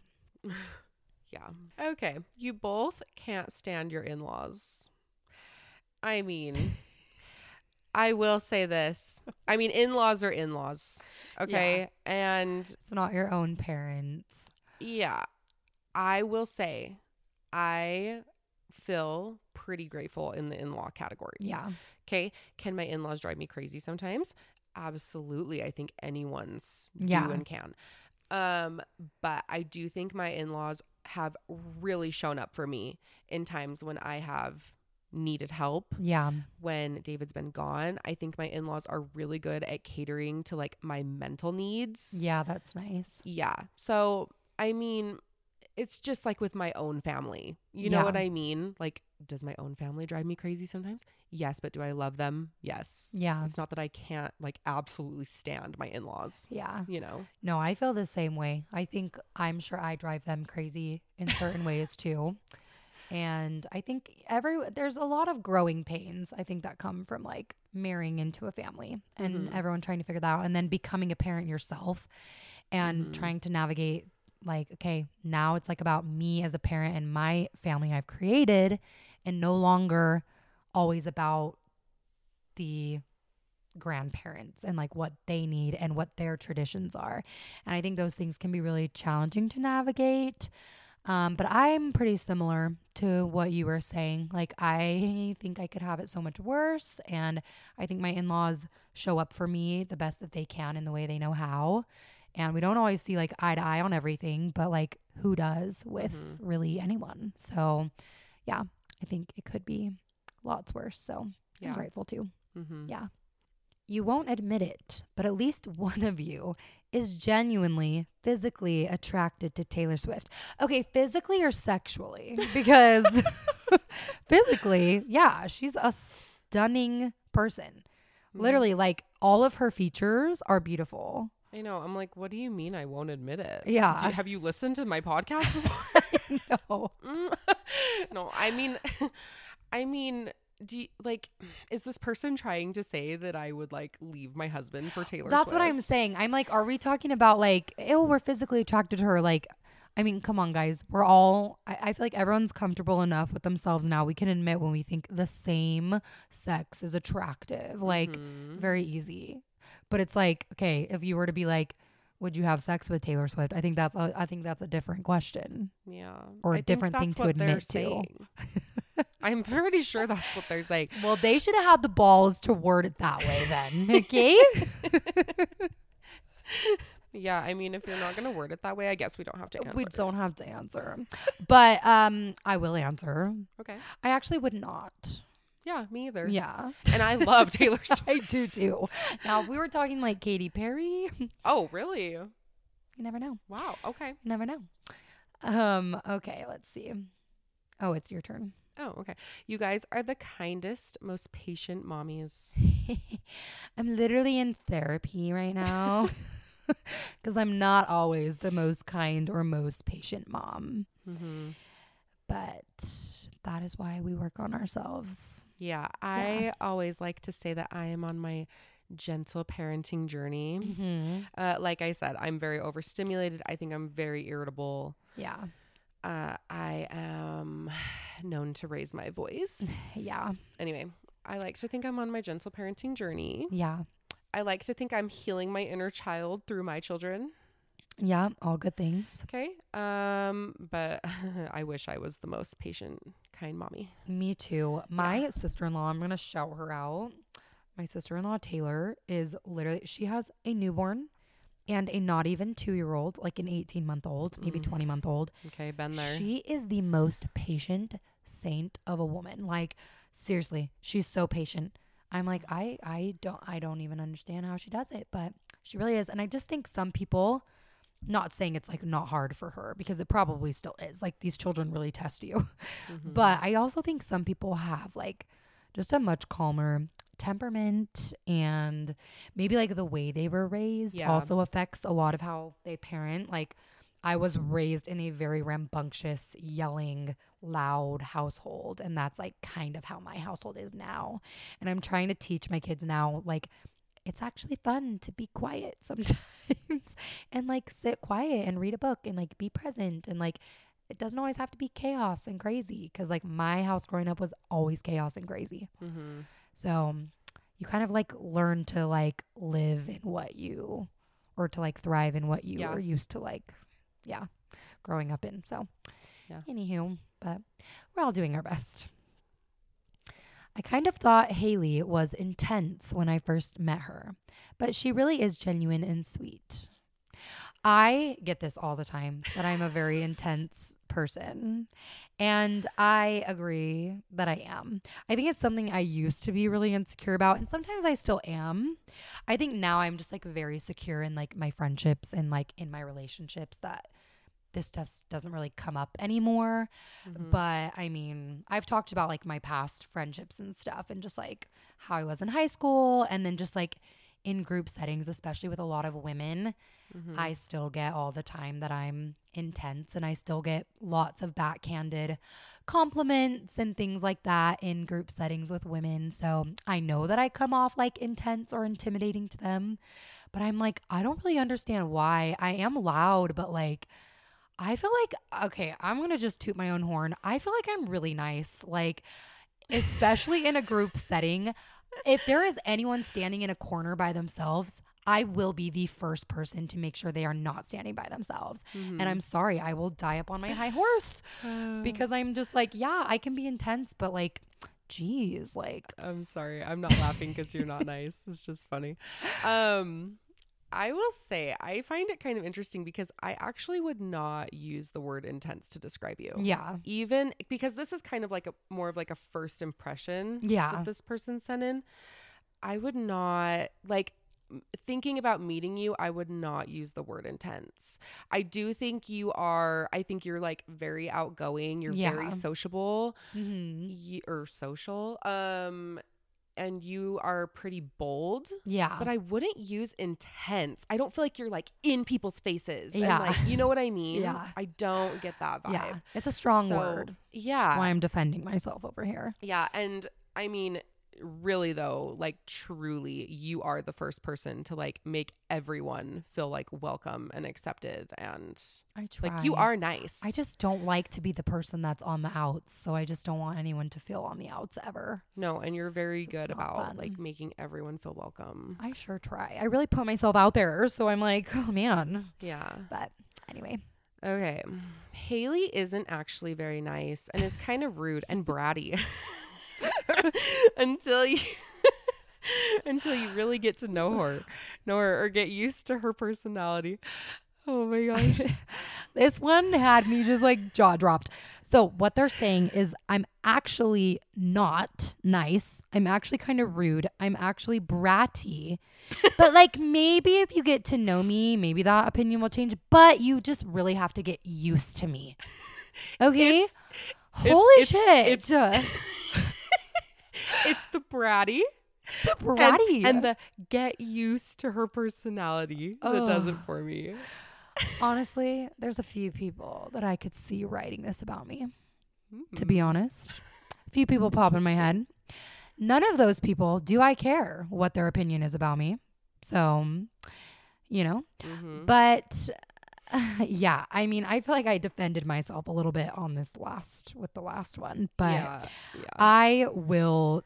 Yeah. Okay. You both can't stand your in-laws. I mean, I will say this. I mean, in-laws are in-laws. Okay. And It's not your own parents. yeah, I will say I feel pretty grateful in the in-law category. Yeah. Okay. Can my in-laws drive me crazy sometimes? Absolutely. I think anyone's Yeah. do and can. Um, but I do think my in-laws have really shown up for me in times when I have needed help. Yeah. When David's been gone, I think my in-laws are really good at catering to like my mental needs. Yeah, that's nice. Yeah. So, I mean, it's just like with my own family. You know Yeah. what I mean? Like, does my own family drive me crazy sometimes? Yes. But do I love them? Yes. Yeah. It's not that I can't like absolutely stand my in-laws, Yeah. you know? No, I feel the same way. I think I'm sure I drive them crazy in certain ways too. And I think every there's a lot of growing pains, I think, that come from like marrying into a family and Mhm. everyone trying to figure that out and then becoming a parent yourself and Mhm. trying to navigate like, okay, now it's like about me as a parent and my family I've created and no longer always about the grandparents and like what they need and what their traditions are. And I think those things can be really challenging to navigate. Um, but I'm pretty similar to what you were saying. Like, I think I could have it so much worse. And I think my in-laws show up for me the best that they can in the way they know how. And we don't always see like eye to eye on everything, but like who does with Mhm. really anyone? So yeah, I think it could be lots worse. So Yeah. I'm grateful too. Mm-hmm. Yeah. You won't admit it, but at least one of you is genuinely physically attracted to Taylor Swift. Okay, physically or sexually? Because physically, yeah, she's a stunning person. Literally, like all of her features are beautiful. I know. I'm like, what do you mean I won't admit it? Yeah. Do, have you listened to my podcast before? No. Mm. No, I mean, I mean, do you, like, is this person trying to say that I would like leave my husband for Taylor That's Swift? what I'm saying. I'm like, are we talking about like, oh, we're physically attracted to her? Like, I mean, come on, guys. We're all, I, I feel like everyone's comfortable enough with themselves now. We can admit when we think the same sex is attractive, like Mhm. very easy. But it's like, okay, if you were to be like, would you have sex with Taylor Swift? I think that's a, I think that's a different question. Yeah. Or a I think different thing that's to what they're admit to. saying. I'm pretty sure that's what they're saying. Well, they should have had the balls to word it that way then. Okay. Yeah, I mean, if you're not going to word it that way, I guess we don't have to answer. We don't have to answer. But um, I will answer. Okay. I actually would not. Yeah, me either. Yeah. And I love Taylor Swift. I do too. Now, if we were talking like Katy Perry, you Oh, really? never know. Wow. Okay. You never know. Um. Okay, let's see. Oh, it's your turn. Oh, okay. You guys are the kindest, most patient mommies. I'm literally in therapy right now because I'm not always the most kind or most patient mom. Mm-hmm. But that is why we work on ourselves. Yeah, I always like to say that I am on my gentle parenting journey. Mm-hmm. Uh, like I said, I'm very overstimulated. I think I'm very irritable. Yeah. Uh, I am known to raise my voice. Yeah. Anyway, I like to think I'm on my gentle parenting journey. Yeah. I like to think I'm healing my inner child through my children. Yeah. All good things. Okay. Um, but I wish I was the most patient, kind mommy. Me too. My yeah. sister-in-law, I'm going to shout her out. My sister-in-law, Taylor, is literally, she has a newborn and a not even two-year-old, like an eighteen-month-old, maybe Mm. twenty-month-old. Okay, been there. She is the most patient saint of a woman. Like, seriously, she's so patient. I'm like, I, I don't, I don't even understand how she does it, but she really is. And I just think some people, not saying it's like not hard for her because it probably still is. Like, these children really test you. Mm-hmm. But I also think some people have like just a much calmer temperament, and maybe like the way they were raised Yeah. also affects a lot of how they parent. Like, I was raised in a very rambunctious, yelling, loud household, and that's like kind of how my household is now. And I'm trying to teach my kids now, like, it's actually fun to be quiet sometimes and like sit quiet and read a book and like be present, and like it doesn't always have to be chaos and crazy, because like my house growing up was always chaos and crazy. Mm-hmm. So you kind of like learn to like live in what you, or to like thrive in what you Yeah. were used to, like, yeah, growing up in. So Yeah. anywho, but we're all doing our best. I kind of thought Haley was intense when I first met her, but she really is genuine and sweet. I get this all the time, that I'm a very intense person, and I agree that I am. I think it's something I used to be really insecure about, and sometimes I still am. I think now I'm just like very secure in like my friendships and like in my relationships, that this just doesn't really come up anymore. Mm-hmm. But I mean, I've talked about like my past friendships and stuff, and just like how I was in high school, and then just like in group settings, especially with a lot of women, Mm-hmm. I still get all the time that I'm intense, and I still get lots of backhanded compliments and things like that in group settings with women. So I know that I come off like intense or intimidating to them, but I'm like, I don't really understand why. I am loud, but like, I feel like, okay, I'm going to just toot my own horn. I feel like I'm really nice. Like, especially in a group setting, if there is anyone standing in a corner by themselves, I will be the first person to make sure they are not standing by themselves. Mm-hmm. And I'm sorry, I will die up on my high horse because I'm just like, yeah, I can be intense, but like, geez, like. I'm sorry. I'm not laughing because you're not nice. It's just funny. Um, I will say I find it kind of interesting because I actually would not use the word intense to describe you. Yeah. Even because this is kind of like a more of like a first impression Yeah. that this person sent in. I would not, like, thinking about meeting you, I would not use the word intense. I do think you are, I think you're like very outgoing. You're Yeah. very sociable Mm-hmm. y- or social. Um, and you are pretty bold. Yeah. But I wouldn't use intense. I don't feel like you're like in people's faces. Yeah. And like, you know what I mean? Yeah. I don't get that vibe. Yeah. It's a strong So, word. Yeah. That's why I'm defending myself over here. Yeah. And I mean, really though, like truly you are the first person to like make everyone feel like welcome and accepted, and I try. like you are nice. I just don't like to be the person that's on the outs, so I just don't want anyone to feel on the outs ever. No, and you're very So good it's not about fun. like making everyone feel welcome. I sure try. I really put myself out there, so I'm like, oh man. Yeah. But anyway. Okay. Haley isn't actually very nice and is kind of rude and bratty until you until you really get to know her, know her or get used to her personality. Oh my gosh. This one had me just like jaw dropped. So what they're saying is I'm actually not nice. I'm actually kind of rude. I'm actually bratty. But like maybe if you get to know me, maybe that opinion will change. But you just really have to get used to me. Okay? It's, Holy it's, shit. It's, it's, it's the bratty. The bratty. And, and the get used to her personality that Oh. does it for me. Honestly, there's a few people that I could see writing this about me, Mm. to be honest. A few people pop in my head. None of those people do I care what their opinion is about me. So, you know, Mm-hmm. but uh, yeah, I mean, I feel like I defended myself a little bit on this last, with the last one, but yeah, yeah. I will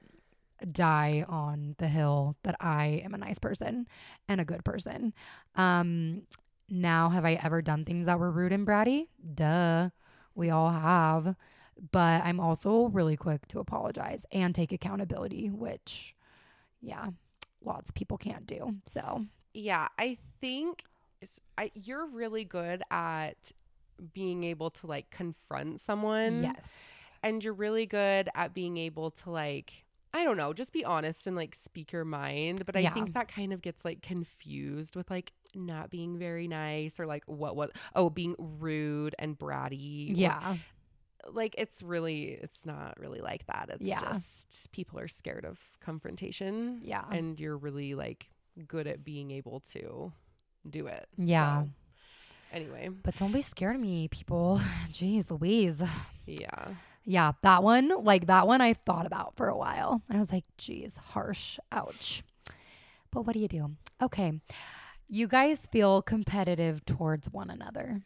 die on the hill that I am a nice person and a good person. Um, now, have I ever done things that were rude and bratty? Duh. We all have. But I'm also really quick to apologize and take accountability, which, yeah, lots of people can't do. So, Yeah, I think s- I, you're really good at being able to like confront someone. yes. And you're really good at being able to like, I don't know, just be honest and like speak your mind. But I Yeah. think that kind of gets like confused with like not being very nice or like what was, oh, being rude and bratty. or- Yeah. like it's really, it's not really like that. It's Yeah. just people are scared of confrontation. Yeah. And you're really like good at being able to do it. Yeah. So, anyway, But don't be scared of me, people. Jeez Louise. yeah. Yeah, that one, like that one I thought about for a while. I was like, geez, harsh. Ouch. But what do you do? Okay. You guys feel competitive towards one another.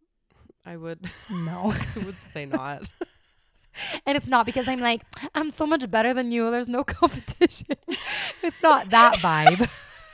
I would, No. I would say not. And it's not because I'm like, I'm so much better than you. There's no competition. It's not that vibe.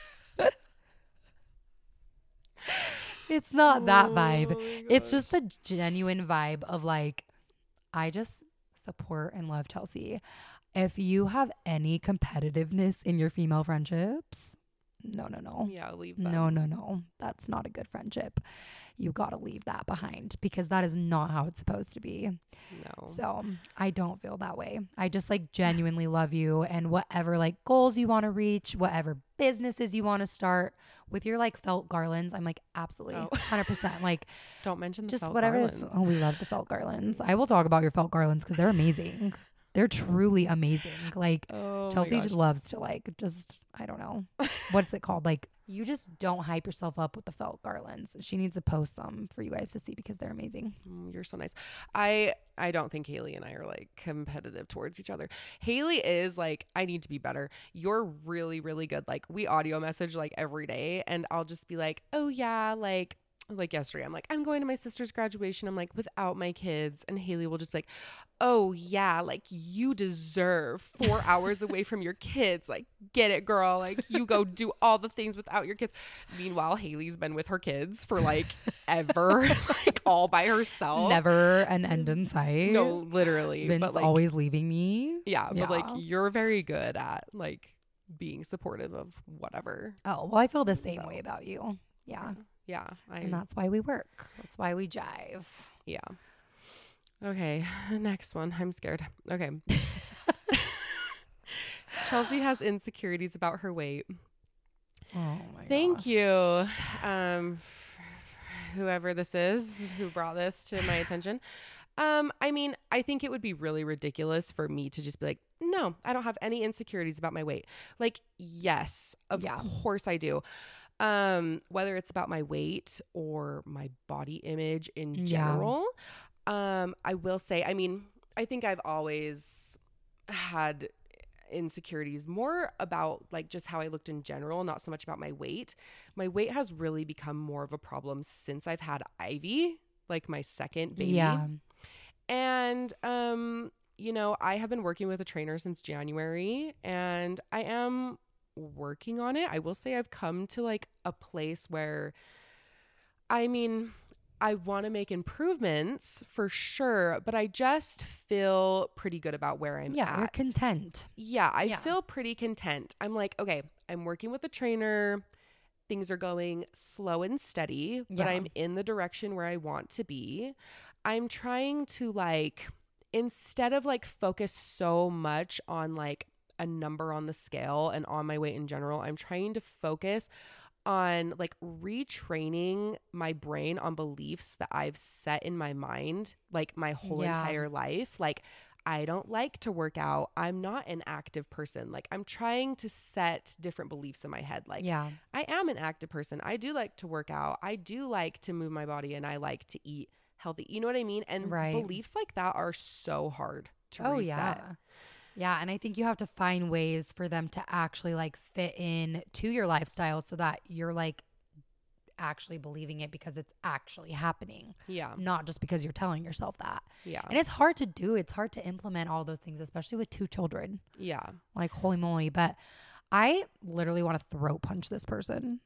It's not that vibe. Oh my It's just gosh. the genuine vibe of like, I just support and love Chelsea. If you have any competitiveness in your female friendships, no, no, no. Yeah, leave them. No, no, no. That's not a good friendship. You got to leave that behind because that is not how it's supposed to be. No. So I don't feel that way. I just like genuinely love you, and whatever like goals you want to reach, whatever businesses you want to start with your like felt garlands, I'm like absolutely Oh. one hundred percent like Don't mention the just felt whatever it is. garlands. Oh, we love the felt garlands. I will talk about your felt garlands because they're amazing. They're truly amazing. Like Oh my Chelsea gosh. just loves to like just I don't know what's it called. Like you just don't hype yourself up with the felt garlands. She needs to post some for you guys to see because they're amazing. Mm, you're so nice. I I don't think Haley and I are like competitive towards each other. Haley is like, I need to be better. You're really, really good. Like we audio message like every day, and I'll just be like, oh yeah, like like yesterday, I'm like, I'm going to my sister's graduation. I'm like, without my kids. And Haley will just be like, oh yeah, like you deserve four hours away from your kids. Like, get it, girl. Like you go do all the things without your kids. Meanwhile, Haley's been with her kids for like ever, like all by herself. Never an end in sight. No, literally. Vince but like, always leaving me. yeah, Yeah. but like you're very good at like being supportive of whatever. Oh, well, I feel the same So. way about you. Yeah. Yeah, I And that's why we work. That's why we jive. yeah. Okay, next one. I'm scared. Okay. Chelsea has insecurities about her weight. Oh my Thank gosh. you. Um whoever this is who brought this to my attention. Um, I mean, I think it would be really ridiculous for me to just be like, no, I don't have any insecurities about my weight. Like, yes, of Yeah. course I do. Um, whether it's about my weight or my body image in Yeah. general. Um, I will say, I mean, I think I've always had insecurities, more about like just how I looked in general, not so much about my weight. My weight has really become more of a problem since I've had Ivy, like my second baby. Yeah. And, um, you know, I have been working with a trainer since January, and I am working on it. I will say I've come to like a place where, I mean, I want to make improvements for sure, but I just feel pretty good about where I'm Yeah, at. you're content. Yeah, I Yeah. feel pretty content. I'm like, okay, I'm working with a trainer. Things are going slow and steady, but Yeah. I'm in the direction where I want to be. I'm trying to like, instead of like focus so much on like a number on the scale and on my weight in general, I'm trying to focus on like retraining my brain on beliefs that I've set in my mind like my whole Yeah. entire life. Like, I don't like to work out. I'm not an active person. Like, I'm trying to set different beliefs in my head. Like, Yeah. I am an active person. I do like to work out. I do like to move my body, and I like to eat healthy. You know what I mean? And Right. beliefs like that are so hard to Oh, reset. yeah. Yeah. And I think you have to find ways for them to actually like fit in to your lifestyle so that you're like actually believing it because it's actually happening, Yeah. not just because you're telling yourself that. Yeah. And it's hard to do. It's hard to implement all those things, especially with two children. Yeah. Like, holy moly. But I literally want to throat punch this person.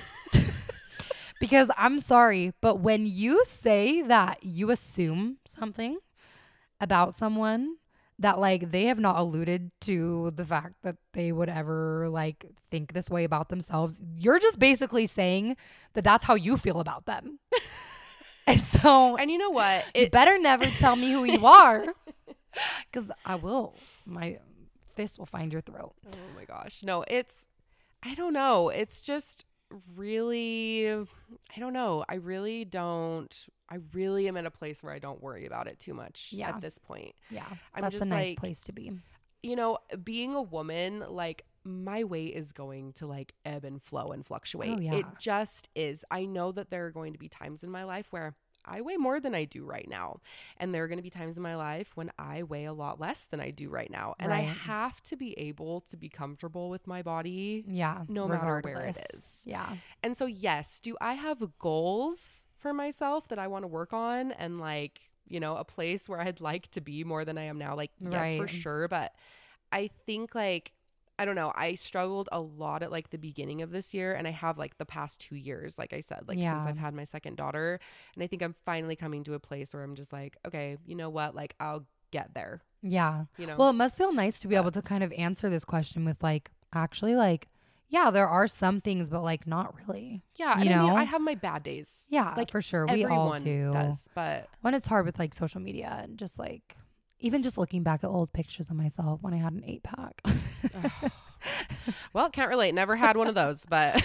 Because I'm sorry, but when you say that you assume something about someone that like they have not alluded to the fact that they would ever like think this way about themselves, you're just basically saying that that's how you feel about them. And so And you know what? you It better never tell me who you are, because I will. My fist will find your throat. Oh my gosh. No, it's, I don't know. It's just really, I don't know. I really don't, I really am at a place where I don't worry about it too much Yeah. at this point. Yeah, I'm that's a just nice like- place to be. You know, being a woman, like my weight is going to like ebb and flow and fluctuate. Oh, yeah. It just is. I know that there are going to be times in my life where I weigh more than I do right now. And there are going to be times in my life when I weigh a lot less than I do right now. And I Right. have to be able to be comfortable with my body. Yeah, No matter where it regardless. is. Yeah, And so, yes, do I have goals for myself that I want to work on, and like, you know, a place where I'd like to be more than I am now? Like, yes, for Right. sure. But I think like, I don't know, I struggled a lot at like the beginning of this year, and I have like the past two years, like I said, like Yeah. since I've had my second daughter. And I think I'm finally coming to a place where I'm just like, okay, you know what? Like, I'll get there, yeah. you know? Well, it must feel nice to be But- able to kind of answer this question with like, actually, like, yeah, there are some things, but like, not really. yeah. you And I mean, know? I have my bad days. Yeah, Like, for sure. We all Everyone do. does, but When it's hard with like social media and just like, even just looking back at old pictures of myself when I had an eight pack. well, can't relate. Never had one of those, but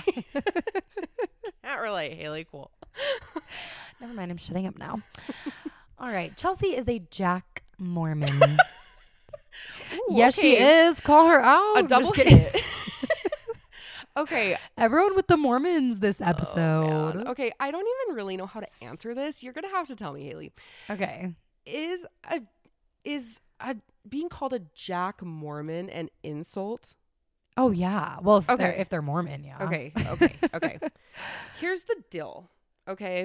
can't relate. Haley, cool. Never mind. I'm shutting up now. All right. Chelsea is a Jack Mormon. Ooh, Yes, she okay. is. Call her out. A I'm double just kidding. hit. Okay. Everyone with the Mormons this Oh, episode. man. Okay. I don't even really know how to answer this. You're gonna have to tell me, Haley. Okay. Is a is a being called a Jack Mormon an insult? Oh yeah. Well, if they're Okay. if they're Mormon, yeah. Okay. Okay. Okay. Here's the deal. Okay.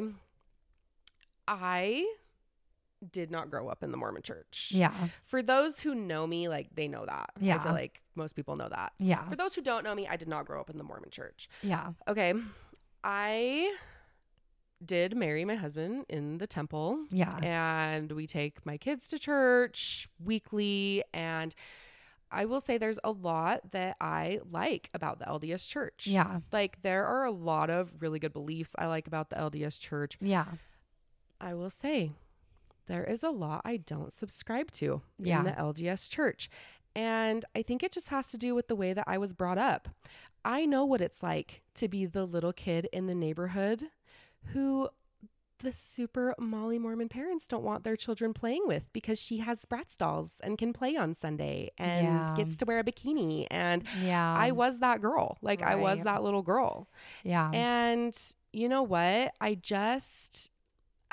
I did not grow up in the Mormon church. Yeah. For those who know me, like they know that. I Yeah. feel like most people know that. Yeah. For those who don't know me, I did not grow up in the Mormon church. Yeah. Okay. I did marry my husband in the temple, Yeah. and we take my kids to church weekly. And I will say there's a lot that I like about the L D S church. Yeah. Like there are a lot of really good beliefs I like about the L D S church. Yeah. I will say there is a lot I don't subscribe to Yeah. in the L D S church. And I think it just has to do with the way that I was brought up. I know what it's like to be the little kid in the neighborhood who the super Molly Mormon parents don't want their children playing with because she has Bratz dolls and can play on Sunday and Yeah. gets to wear a bikini. And Yeah. I was that girl. Like I was Right. that little girl. Yeah. And you know what? I just,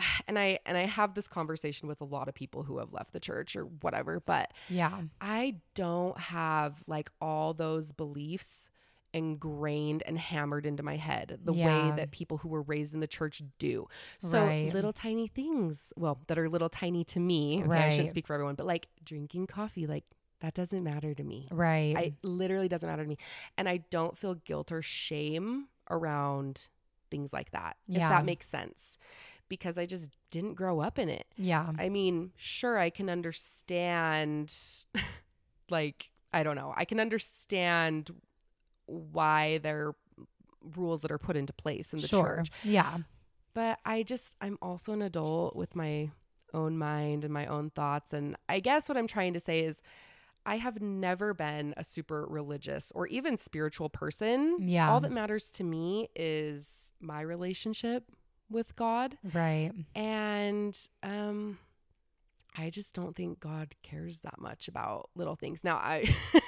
and I and I have this conversation with a lot of people who have left the church or whatever, but Yeah. I don't have like all those beliefs ingrained and hammered into my head the Yeah. way that people who were raised in the church do. So Right. little tiny things, well, that are little tiny to me. Okay, I shouldn't Right. speak for everyone, but like drinking coffee, like that doesn't matter to me. Right. I literally doesn't matter to me. And I don't feel guilt or shame around things like that, if Yeah. that makes sense, because I just didn't grow up in it. yeah. I mean, sure, I can understand, like, I don't know, I can understand why there are rules that are put into place in the Sure. church. Yeah. But I just, I'm also an adult with my own mind and my own thoughts. And I guess what I'm trying to say is I have never been a super religious or even spiritual person. Yeah. All that matters to me is my relationship with God. Right. And um, I just don't think God cares that much about little things. Now, I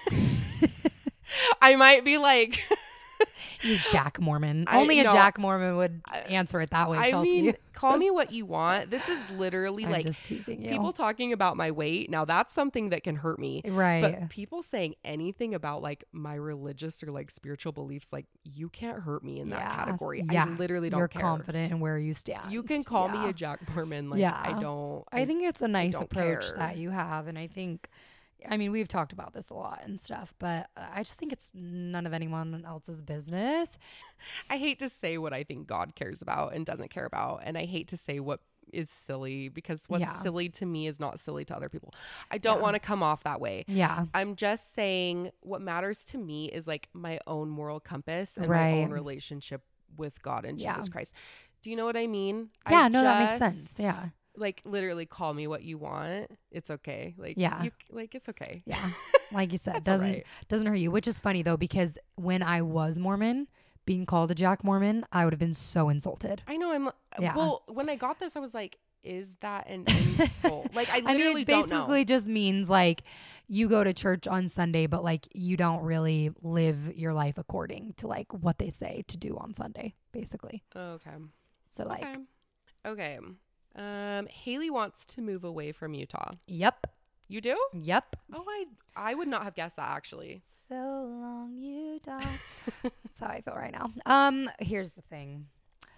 I might be like... You Jack Mormon. I- Only a no, Jack Mormon would answer it that way, I Chelsea. mean, call me what you want. This is literally I'm like just teasing you. people talking about my weight. Now, that's something that can hurt me. right. But people saying anything about like my religious or like spiritual beliefs, like you can't hurt me in that Yeah. category. Yeah. I literally don't You're care. confident in where you stand. You can call Yeah. me a Jack Mormon. Like Yeah. I don't. I think it's a nice don't approach care. that you have. And I think, I mean, we've talked about this a lot and stuff, but I just think it's none of anyone else's business. I hate to say what I think God cares about and doesn't care about, and I hate to say what is silly because what's Yeah. silly to me is not silly to other people. I don't Yeah. want to come off that way. Yeah. I'm just saying what matters to me is like my own moral compass and Right. my own relationship with God and Yeah. Jesus Christ. Do you know what I mean? Yeah, I no, that makes sense. just, Yeah. Like literally call me what you want. It's okay. Like Yeah. you, like it's okay. Yeah. Like you said, That's all doesn't right. doesn't hurt you, which is funny though, because when I was Mormon, being called a Jack Mormon, I would have been so insulted. I know I'm Yeah. well, when I got this I was like, is that an insult? Like I I literally mean, it don't know. basically just means like you go to church on Sunday, but like you don't really live your life according to like what they say to do on Sunday, basically. Okay. So like, Okay. Okay. Um, Haley wants to move away from Utah. yep, You do? yep. Oh, I I would not have guessed that actually. So long, Utah. That's how I feel right now. Um, here's the thing.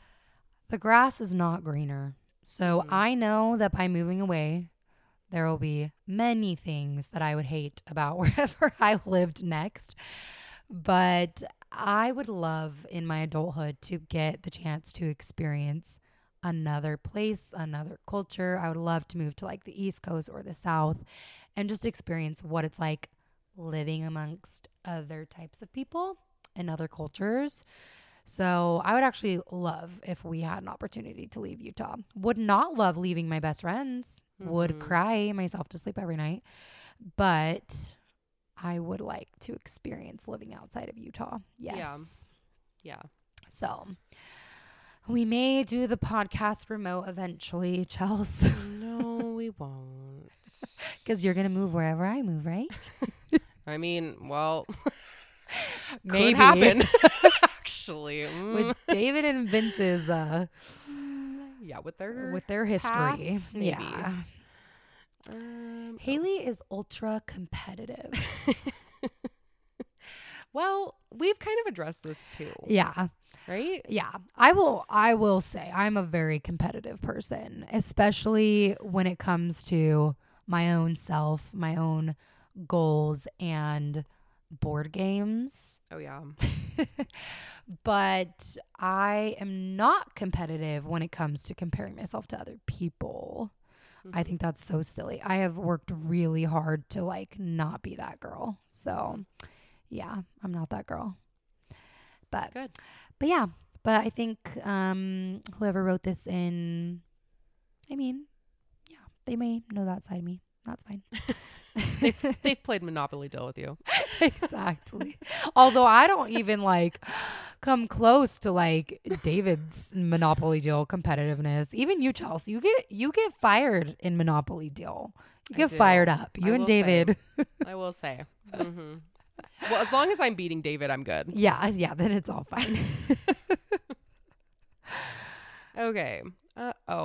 The grass is not greener. So Mhm. I know that by moving away, there will be many things that I would hate about wherever I lived next. But I would love in my adulthood to get the chance to experience another place, another culture. I would love to move to like the East Coast or the South and just experience what it's like living amongst other types of people and other cultures. So I would actually love if we had an opportunity to leave Utah. Would not love leaving my best friends. Would Mhm. cry myself to sleep every night. But I would like to experience living outside of Utah. Yes. Yeah. So we may do the podcast remote eventually, Chels, No, we won't. because you're going to move wherever I move, right? I mean, well, Maybe. could happen. Actually, Mm. With David and Vince's, uh, yeah, with their with their history. path, maybe. Yeah. Um, Haley is ultra competitive. well, we've kind of addressed this too, Yeah. right? Yeah. I will I will say I'm a very competitive person, especially when it comes to my own self, my own goals and board games. Oh yeah. But I am not competitive when it comes to comparing myself to other people. I think that's so silly. I have worked really hard to like not be that girl. So yeah, I'm not that girl. But Good. But yeah, but I think um whoever wrote this in, I mean, yeah, they may know that side of me. That's fine. they've, they've played Monopoly Deal with you. Exactly. Although I don't even like come close to like David's Monopoly Deal competitiveness. Even you, Chelsea, you get you get fired in Monopoly Deal. You I get do. fired up. You I and will say. David. I will say. hmm Well, as long as I'm beating David, I'm good. Yeah, yeah. Then it's all fine. Okay. Uh, oh,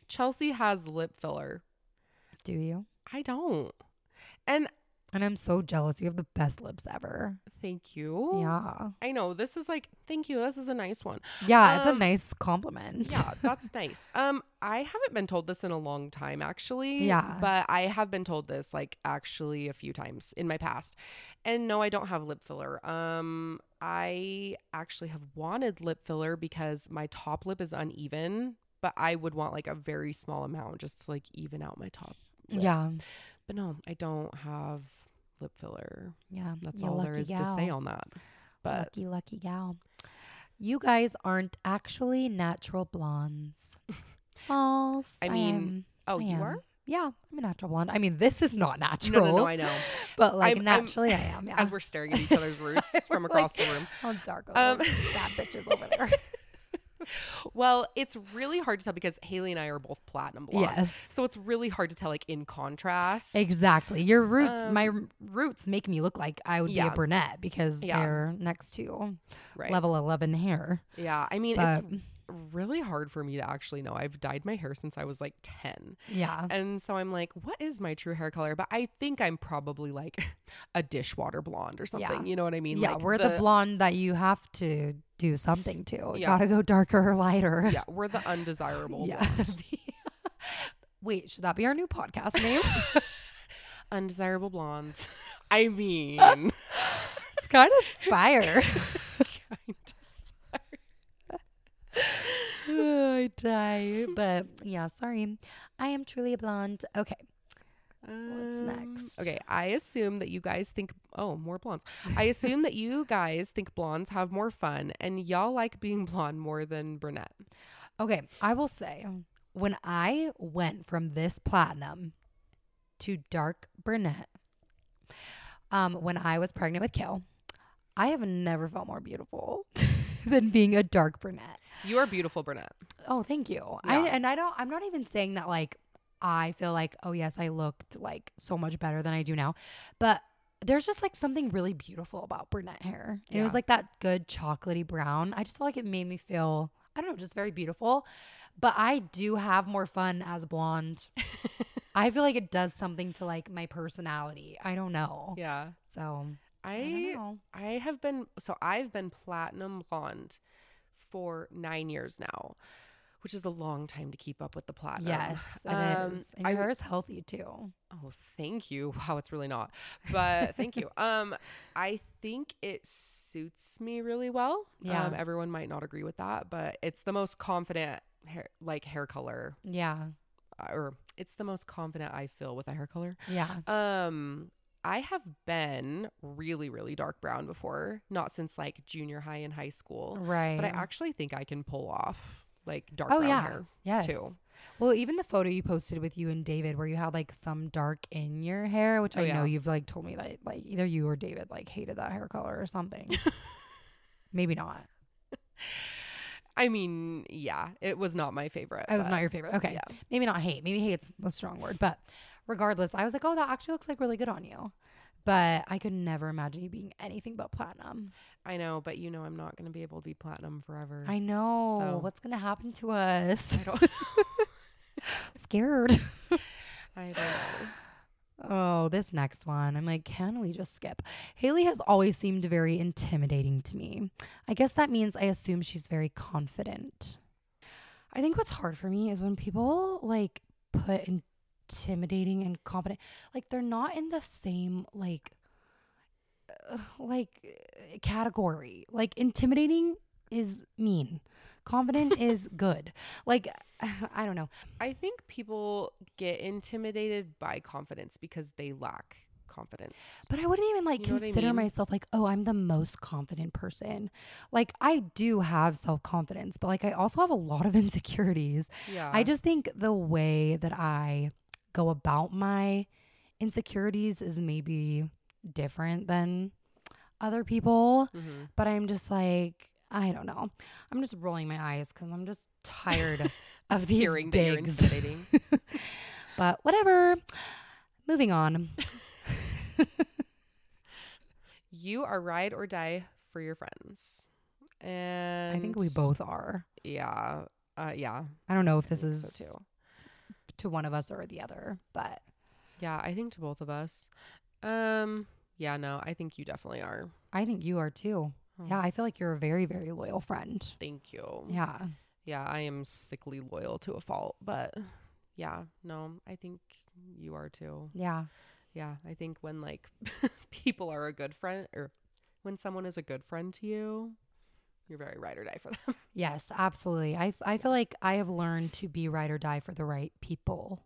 Chelsea has lip filler. Do you? I don't. And And I'm so jealous. You have the best lips ever. thank you. Yeah. I know. This is like, thank you. This is a nice one. Yeah, Um, it's a nice compliment. Yeah, that's nice. Um, I haven't been told this in a long time, actually. Yeah. But I have been told this, like, actually a few times in my past. And no, I don't have lip filler. Um, I actually have wanted lip filler because my top lip is uneven, but I would want like a very small amount just to like even out my top lip. Yeah. But no, I don't have lip filler. Yeah. That's you all there lucky is gal. to say on that. But Lucky, lucky gal. You guys aren't actually natural blondes. False. I mean, am. oh, I you am. are? Yeah, I'm a natural blonde. I mean, this is not natural. No, no, no, I know. But like I'm- I'm- naturally, I am. Yeah. As we're staring at each other's roots from We're across like, the room. How dark are Um, those bad bitches over there? Well, it's really hard to tell because Haley and I are both platinum blonde. Yes. So it's really hard to tell, like, in contrast. Exactly. Your roots, my Um, r- roots make me look like I would be yeah. a brunette because Yeah. they're next to Right. level eleven hair. Yeah. I mean, But it's really hard for me to actually know. I've dyed my hair since I was like ten. yeah. And so I'm like, what is my true hair color? But I think I'm probably like a dishwater blonde or something. Yeah. You know what I mean? Yeah, like we're the, blonde that you have to do something to. Yeah. Gotta go darker or lighter. Yeah, we're the undesirable Yeah. blonde. Wait, should that be our new podcast name? Undesirable blondes. I mean, It's kind of fire. kind Oh, I die. But yeah, sorry. I am truly a blonde. Okay. What's Um, next? Okay, I assume that you guys think, oh, more blondes. I assume that you guys think blondes have more fun and y'all like being blonde more than brunette. Okay, I will say when I went from this platinum to dark brunette, um, when I was pregnant with Kale, I have never felt more beautiful than being a dark brunette. You are beautiful brunette. Oh, thank you. Yeah. I, and I don't, I'm not even saying that like I feel like, oh yes, I looked like so much better than I do now. But there's just like something really beautiful about brunette hair. And it was Yeah. like that good chocolatey brown. I just felt like it made me feel, I don't know, just very beautiful. But I do have more fun as blonde. I feel like it does something to like my personality. I don't know. Yeah. So I, I don't know. I have been so I've been platinum blonde for nine years now, which is a long time to keep up with the platinum. Yes, it Um, is. And I your hair is healthy too. Oh, thank you. Wow, it's really not. But thank you. Um, I think it suits me really well. Yeah. Um, everyone might not agree with that, but it's the most confident hair like hair color. Yeah. uh, Or it's the most confident I feel with a hair color. Yeah. Um, I have been really, really dark brown before, not since like junior high and high school. Right. But I actually think I can pull off like dark oh brown yeah. hair. Yes. too. Well, even the photo you posted with you and David where you had like some dark in your hair, which Oh, I yeah. know you've like told me that like either you or David like hated that hair color or something. Maybe not. I mean, yeah, it was not my favorite. It was but not your favorite. Okay. yeah. Maybe not hate. Maybe hate's a strong word. But regardless, I was like, oh, that actually looks like really good on you. But I could never imagine you being anything but platinum. I know, but you know, I'm not going to be able to be platinum forever. I know. So- What's going to happen to us? I don't, Scared. I don't know. Oh, this next one. I'm like, can we just skip? Haley has always seemed very intimidating to me. I guess that means I assume she's very confident. I think what's hard for me is when people like put intimidating and confident, like they're not in the same like uh, like uh, category. Like intimidating is mean. Confident is good. Like I don't know. I think people get intimidated by confidence because they lack confidence. But I wouldn't even like You know what I consider mean? myself like, oh, I'm the most confident person. Like I do have self-confidence, but like I also have a lot of insecurities. Yeah. I just think the way that I go about my insecurities is maybe different than other people. Mhm. But I'm just like, I don't know. I'm just rolling my eyes because I'm just tired of these Hearing that you're digs. intimidating. But whatever. Moving on. You are ride or die for your friends. And I think we both are. Yeah. Uh, yeah. I don't know if I this think is so too. to one of us or the other, but Yeah, I think to both of us. Um, yeah, no, I think you definitely are. I think you are too. Oh, Yeah, I feel like you're a very, very loyal friend. thank you. Yeah. Yeah, I am sickly loyal to a fault, but yeah, no, I think you are too. Yeah. Yeah, I think when like people are a good friend, or when someone is a good friend to you, you're very ride or die for them. Yes, absolutely. I I feel like I have learned to be ride or die for the right people.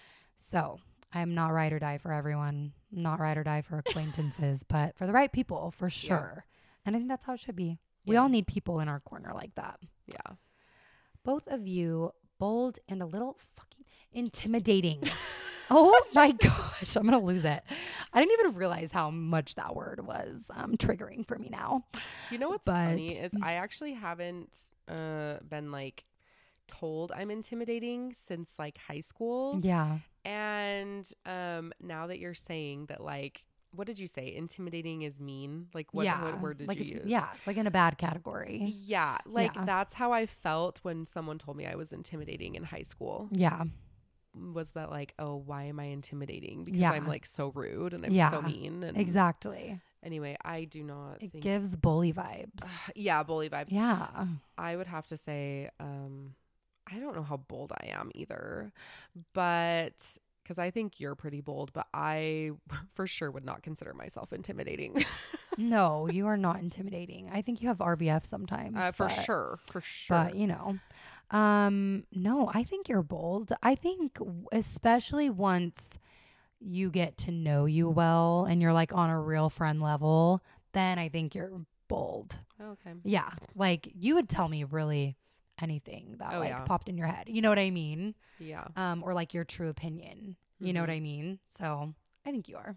So I'm not ride or die for everyone, not ride or die for acquaintances, but for the right people, for sure. And I think that's how it should be. We Yeah. all need people in our corner like that. Yeah. Both of you, bold and a little fucking intimidating. Oh my gosh, I'm going to lose it. I didn't even realize how much that word was um, triggering for me now. You know what's But- funny is I actually haven't uh, been like told I'm intimidating since like high school. Yeah. And um, now that you're saying that, like, what did you say? Intimidating is mean? Like, what, yeah. what word did like you it's- use? Yeah, it's like in a bad category. Yeah. Like, Yeah. that's how I felt when someone told me I was intimidating in high school. Yeah. Was that like, oh, why am I intimidating? Because Yeah. I'm like so rude and I'm Yeah. so mean. And Exactly. Anyway, I do not It think. gives bully vibes. yeah, bully vibes. Yeah. I would have to say, um, I don't know how bold I am either, but because I think you're pretty bold, but I for sure would not consider myself intimidating. No, you are not intimidating. I think you have R B F sometimes. uh, for but- sure, for sure. But, you know, um, no, I think you're bold. I think w- especially once you get to know you well and you're like on a real friend level, then I think you're bold. Okay. Yeah. Like you would tell me really anything that Oh, like yeah. popped in your head. You know what I mean? Yeah. Um, or like your true opinion. You know what Mhm. I mean? So I think you are.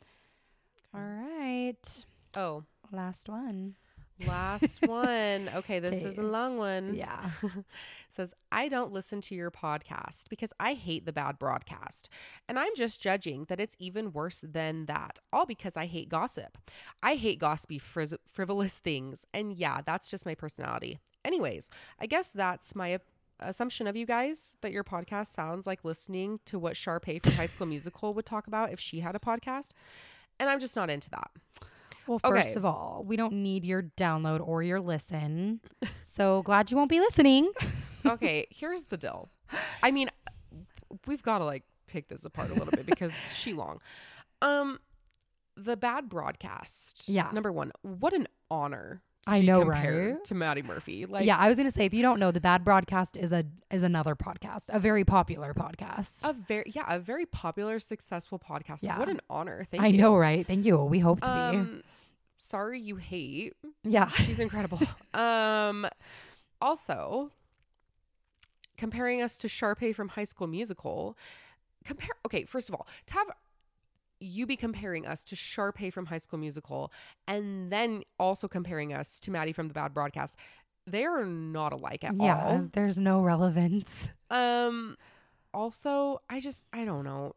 All right. Oh, Last one. last one. Okay, this is a Okay. long one. Yeah. Says, I don't listen to your podcast because I hate the bad broadcast. And I'm just judging that it's even worse than that, all because I hate gossip. I hate gossipy, frizz- frivolous things. And yeah, that's just my personality. Anyways, I guess that's my op- assumption of you guys, that your podcast sounds like listening to what Sharpay from High School Musical would talk about if she had a podcast. And I'm just not into that. Well, first Okay. of all, we don't need your download or your listen. So glad you won't be listening. Okay, here's the deal. I mean, we've got to like pick this apart a little bit because she long. Um, the bad broadcast. Yeah. Number one, what an honor. To I be know, compared right? To Maddie Murphy. Like, yeah, I was gonna say if you don't know, the Bad Broadcast is a is another podcast, a very popular podcast. a very yeah, a very popular, successful podcast. Yeah. What an honor. Thank I you. know, right? Thank you. We hope to Um, sorry you hate. be. Yeah. She's incredible. um, also, comparing us to Sharpay from High School Musical. Compare. Okay, first of all, to have you be comparing us to Sharpay from High School Musical, and then also comparing us to Maddie from the Bad Broadcast, they are not alike at Yeah. all. There's no relevance. Um. Also, I just I don't know.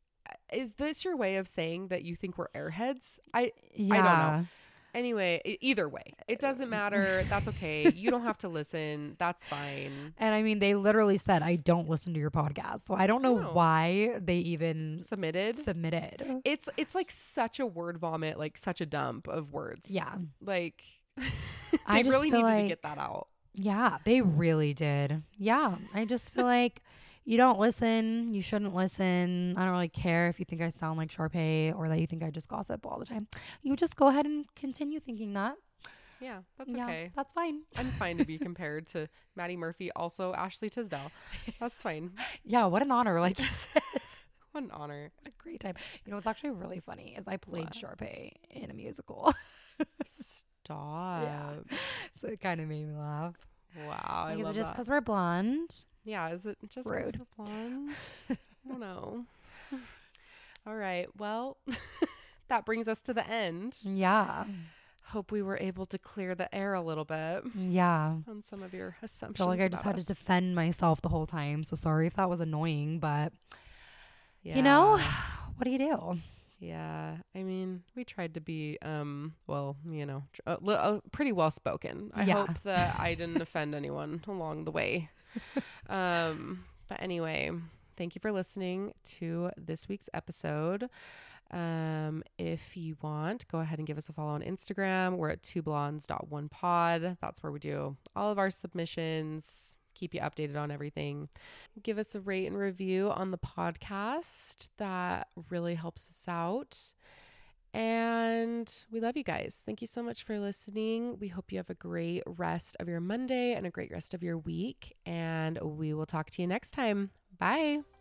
Is this your way of saying that you think we're airheads? I Yeah. know. Anyway, e- either way, it doesn't matter. That's okay. You don't have to listen. That's fine. And I mean, they literally said, I don't listen to your podcast. So I don't know No. why they even Submitted. submitted. It's it's like such a word vomit, like such a dump of words. Yeah. Like they I just really feel needed to like- get that out. Yeah, they really did. Yeah. I just feel like you don't listen. You shouldn't listen. I don't really care if you think I sound like Sharpay or that you think I just gossip all the time. You just go ahead and continue thinking that. Yeah, that's Yeah, okay. that's fine. I'm fine to be compared to Maddie Murphy, also Ashley Tisdale. That's fine. Yeah, what an honor. Like you said. What an honor. What a great time. You know what's actually really funny is I played What? Sharpay in a musical. Stop. So it kind of made me laugh. Wow, I Like, is love it just that. because we're blonde? Yeah, is it just 'cause Rude. we're blondes? I don't know. All right. Well, that brings us to the end. Yeah. Hope we were able to clear the air a little bit Yeah. on some of your I assumptions. feel like I just about had us. to defend myself the whole time. So sorry if that was annoying, but Yeah. you know, what do you do? Yeah. I mean, we tried to be, um, well, you know, tr- uh, li- uh, pretty well spoken. I Yeah. hope that I didn't offend anyone along the way. Um, but anyway, thank you for listening to this week's episode. Um, if you want, go ahead and give us a follow on Instagram. We're at two blondes dot one pod. That's where we do all of our submissions, keep you updated on everything. Give us a rate and review on the podcast. That really helps us out. And we love you guys. Thank you so much for listening. We hope you have a great rest of your Monday and a great rest of your week. And we will talk to you next time. Bye.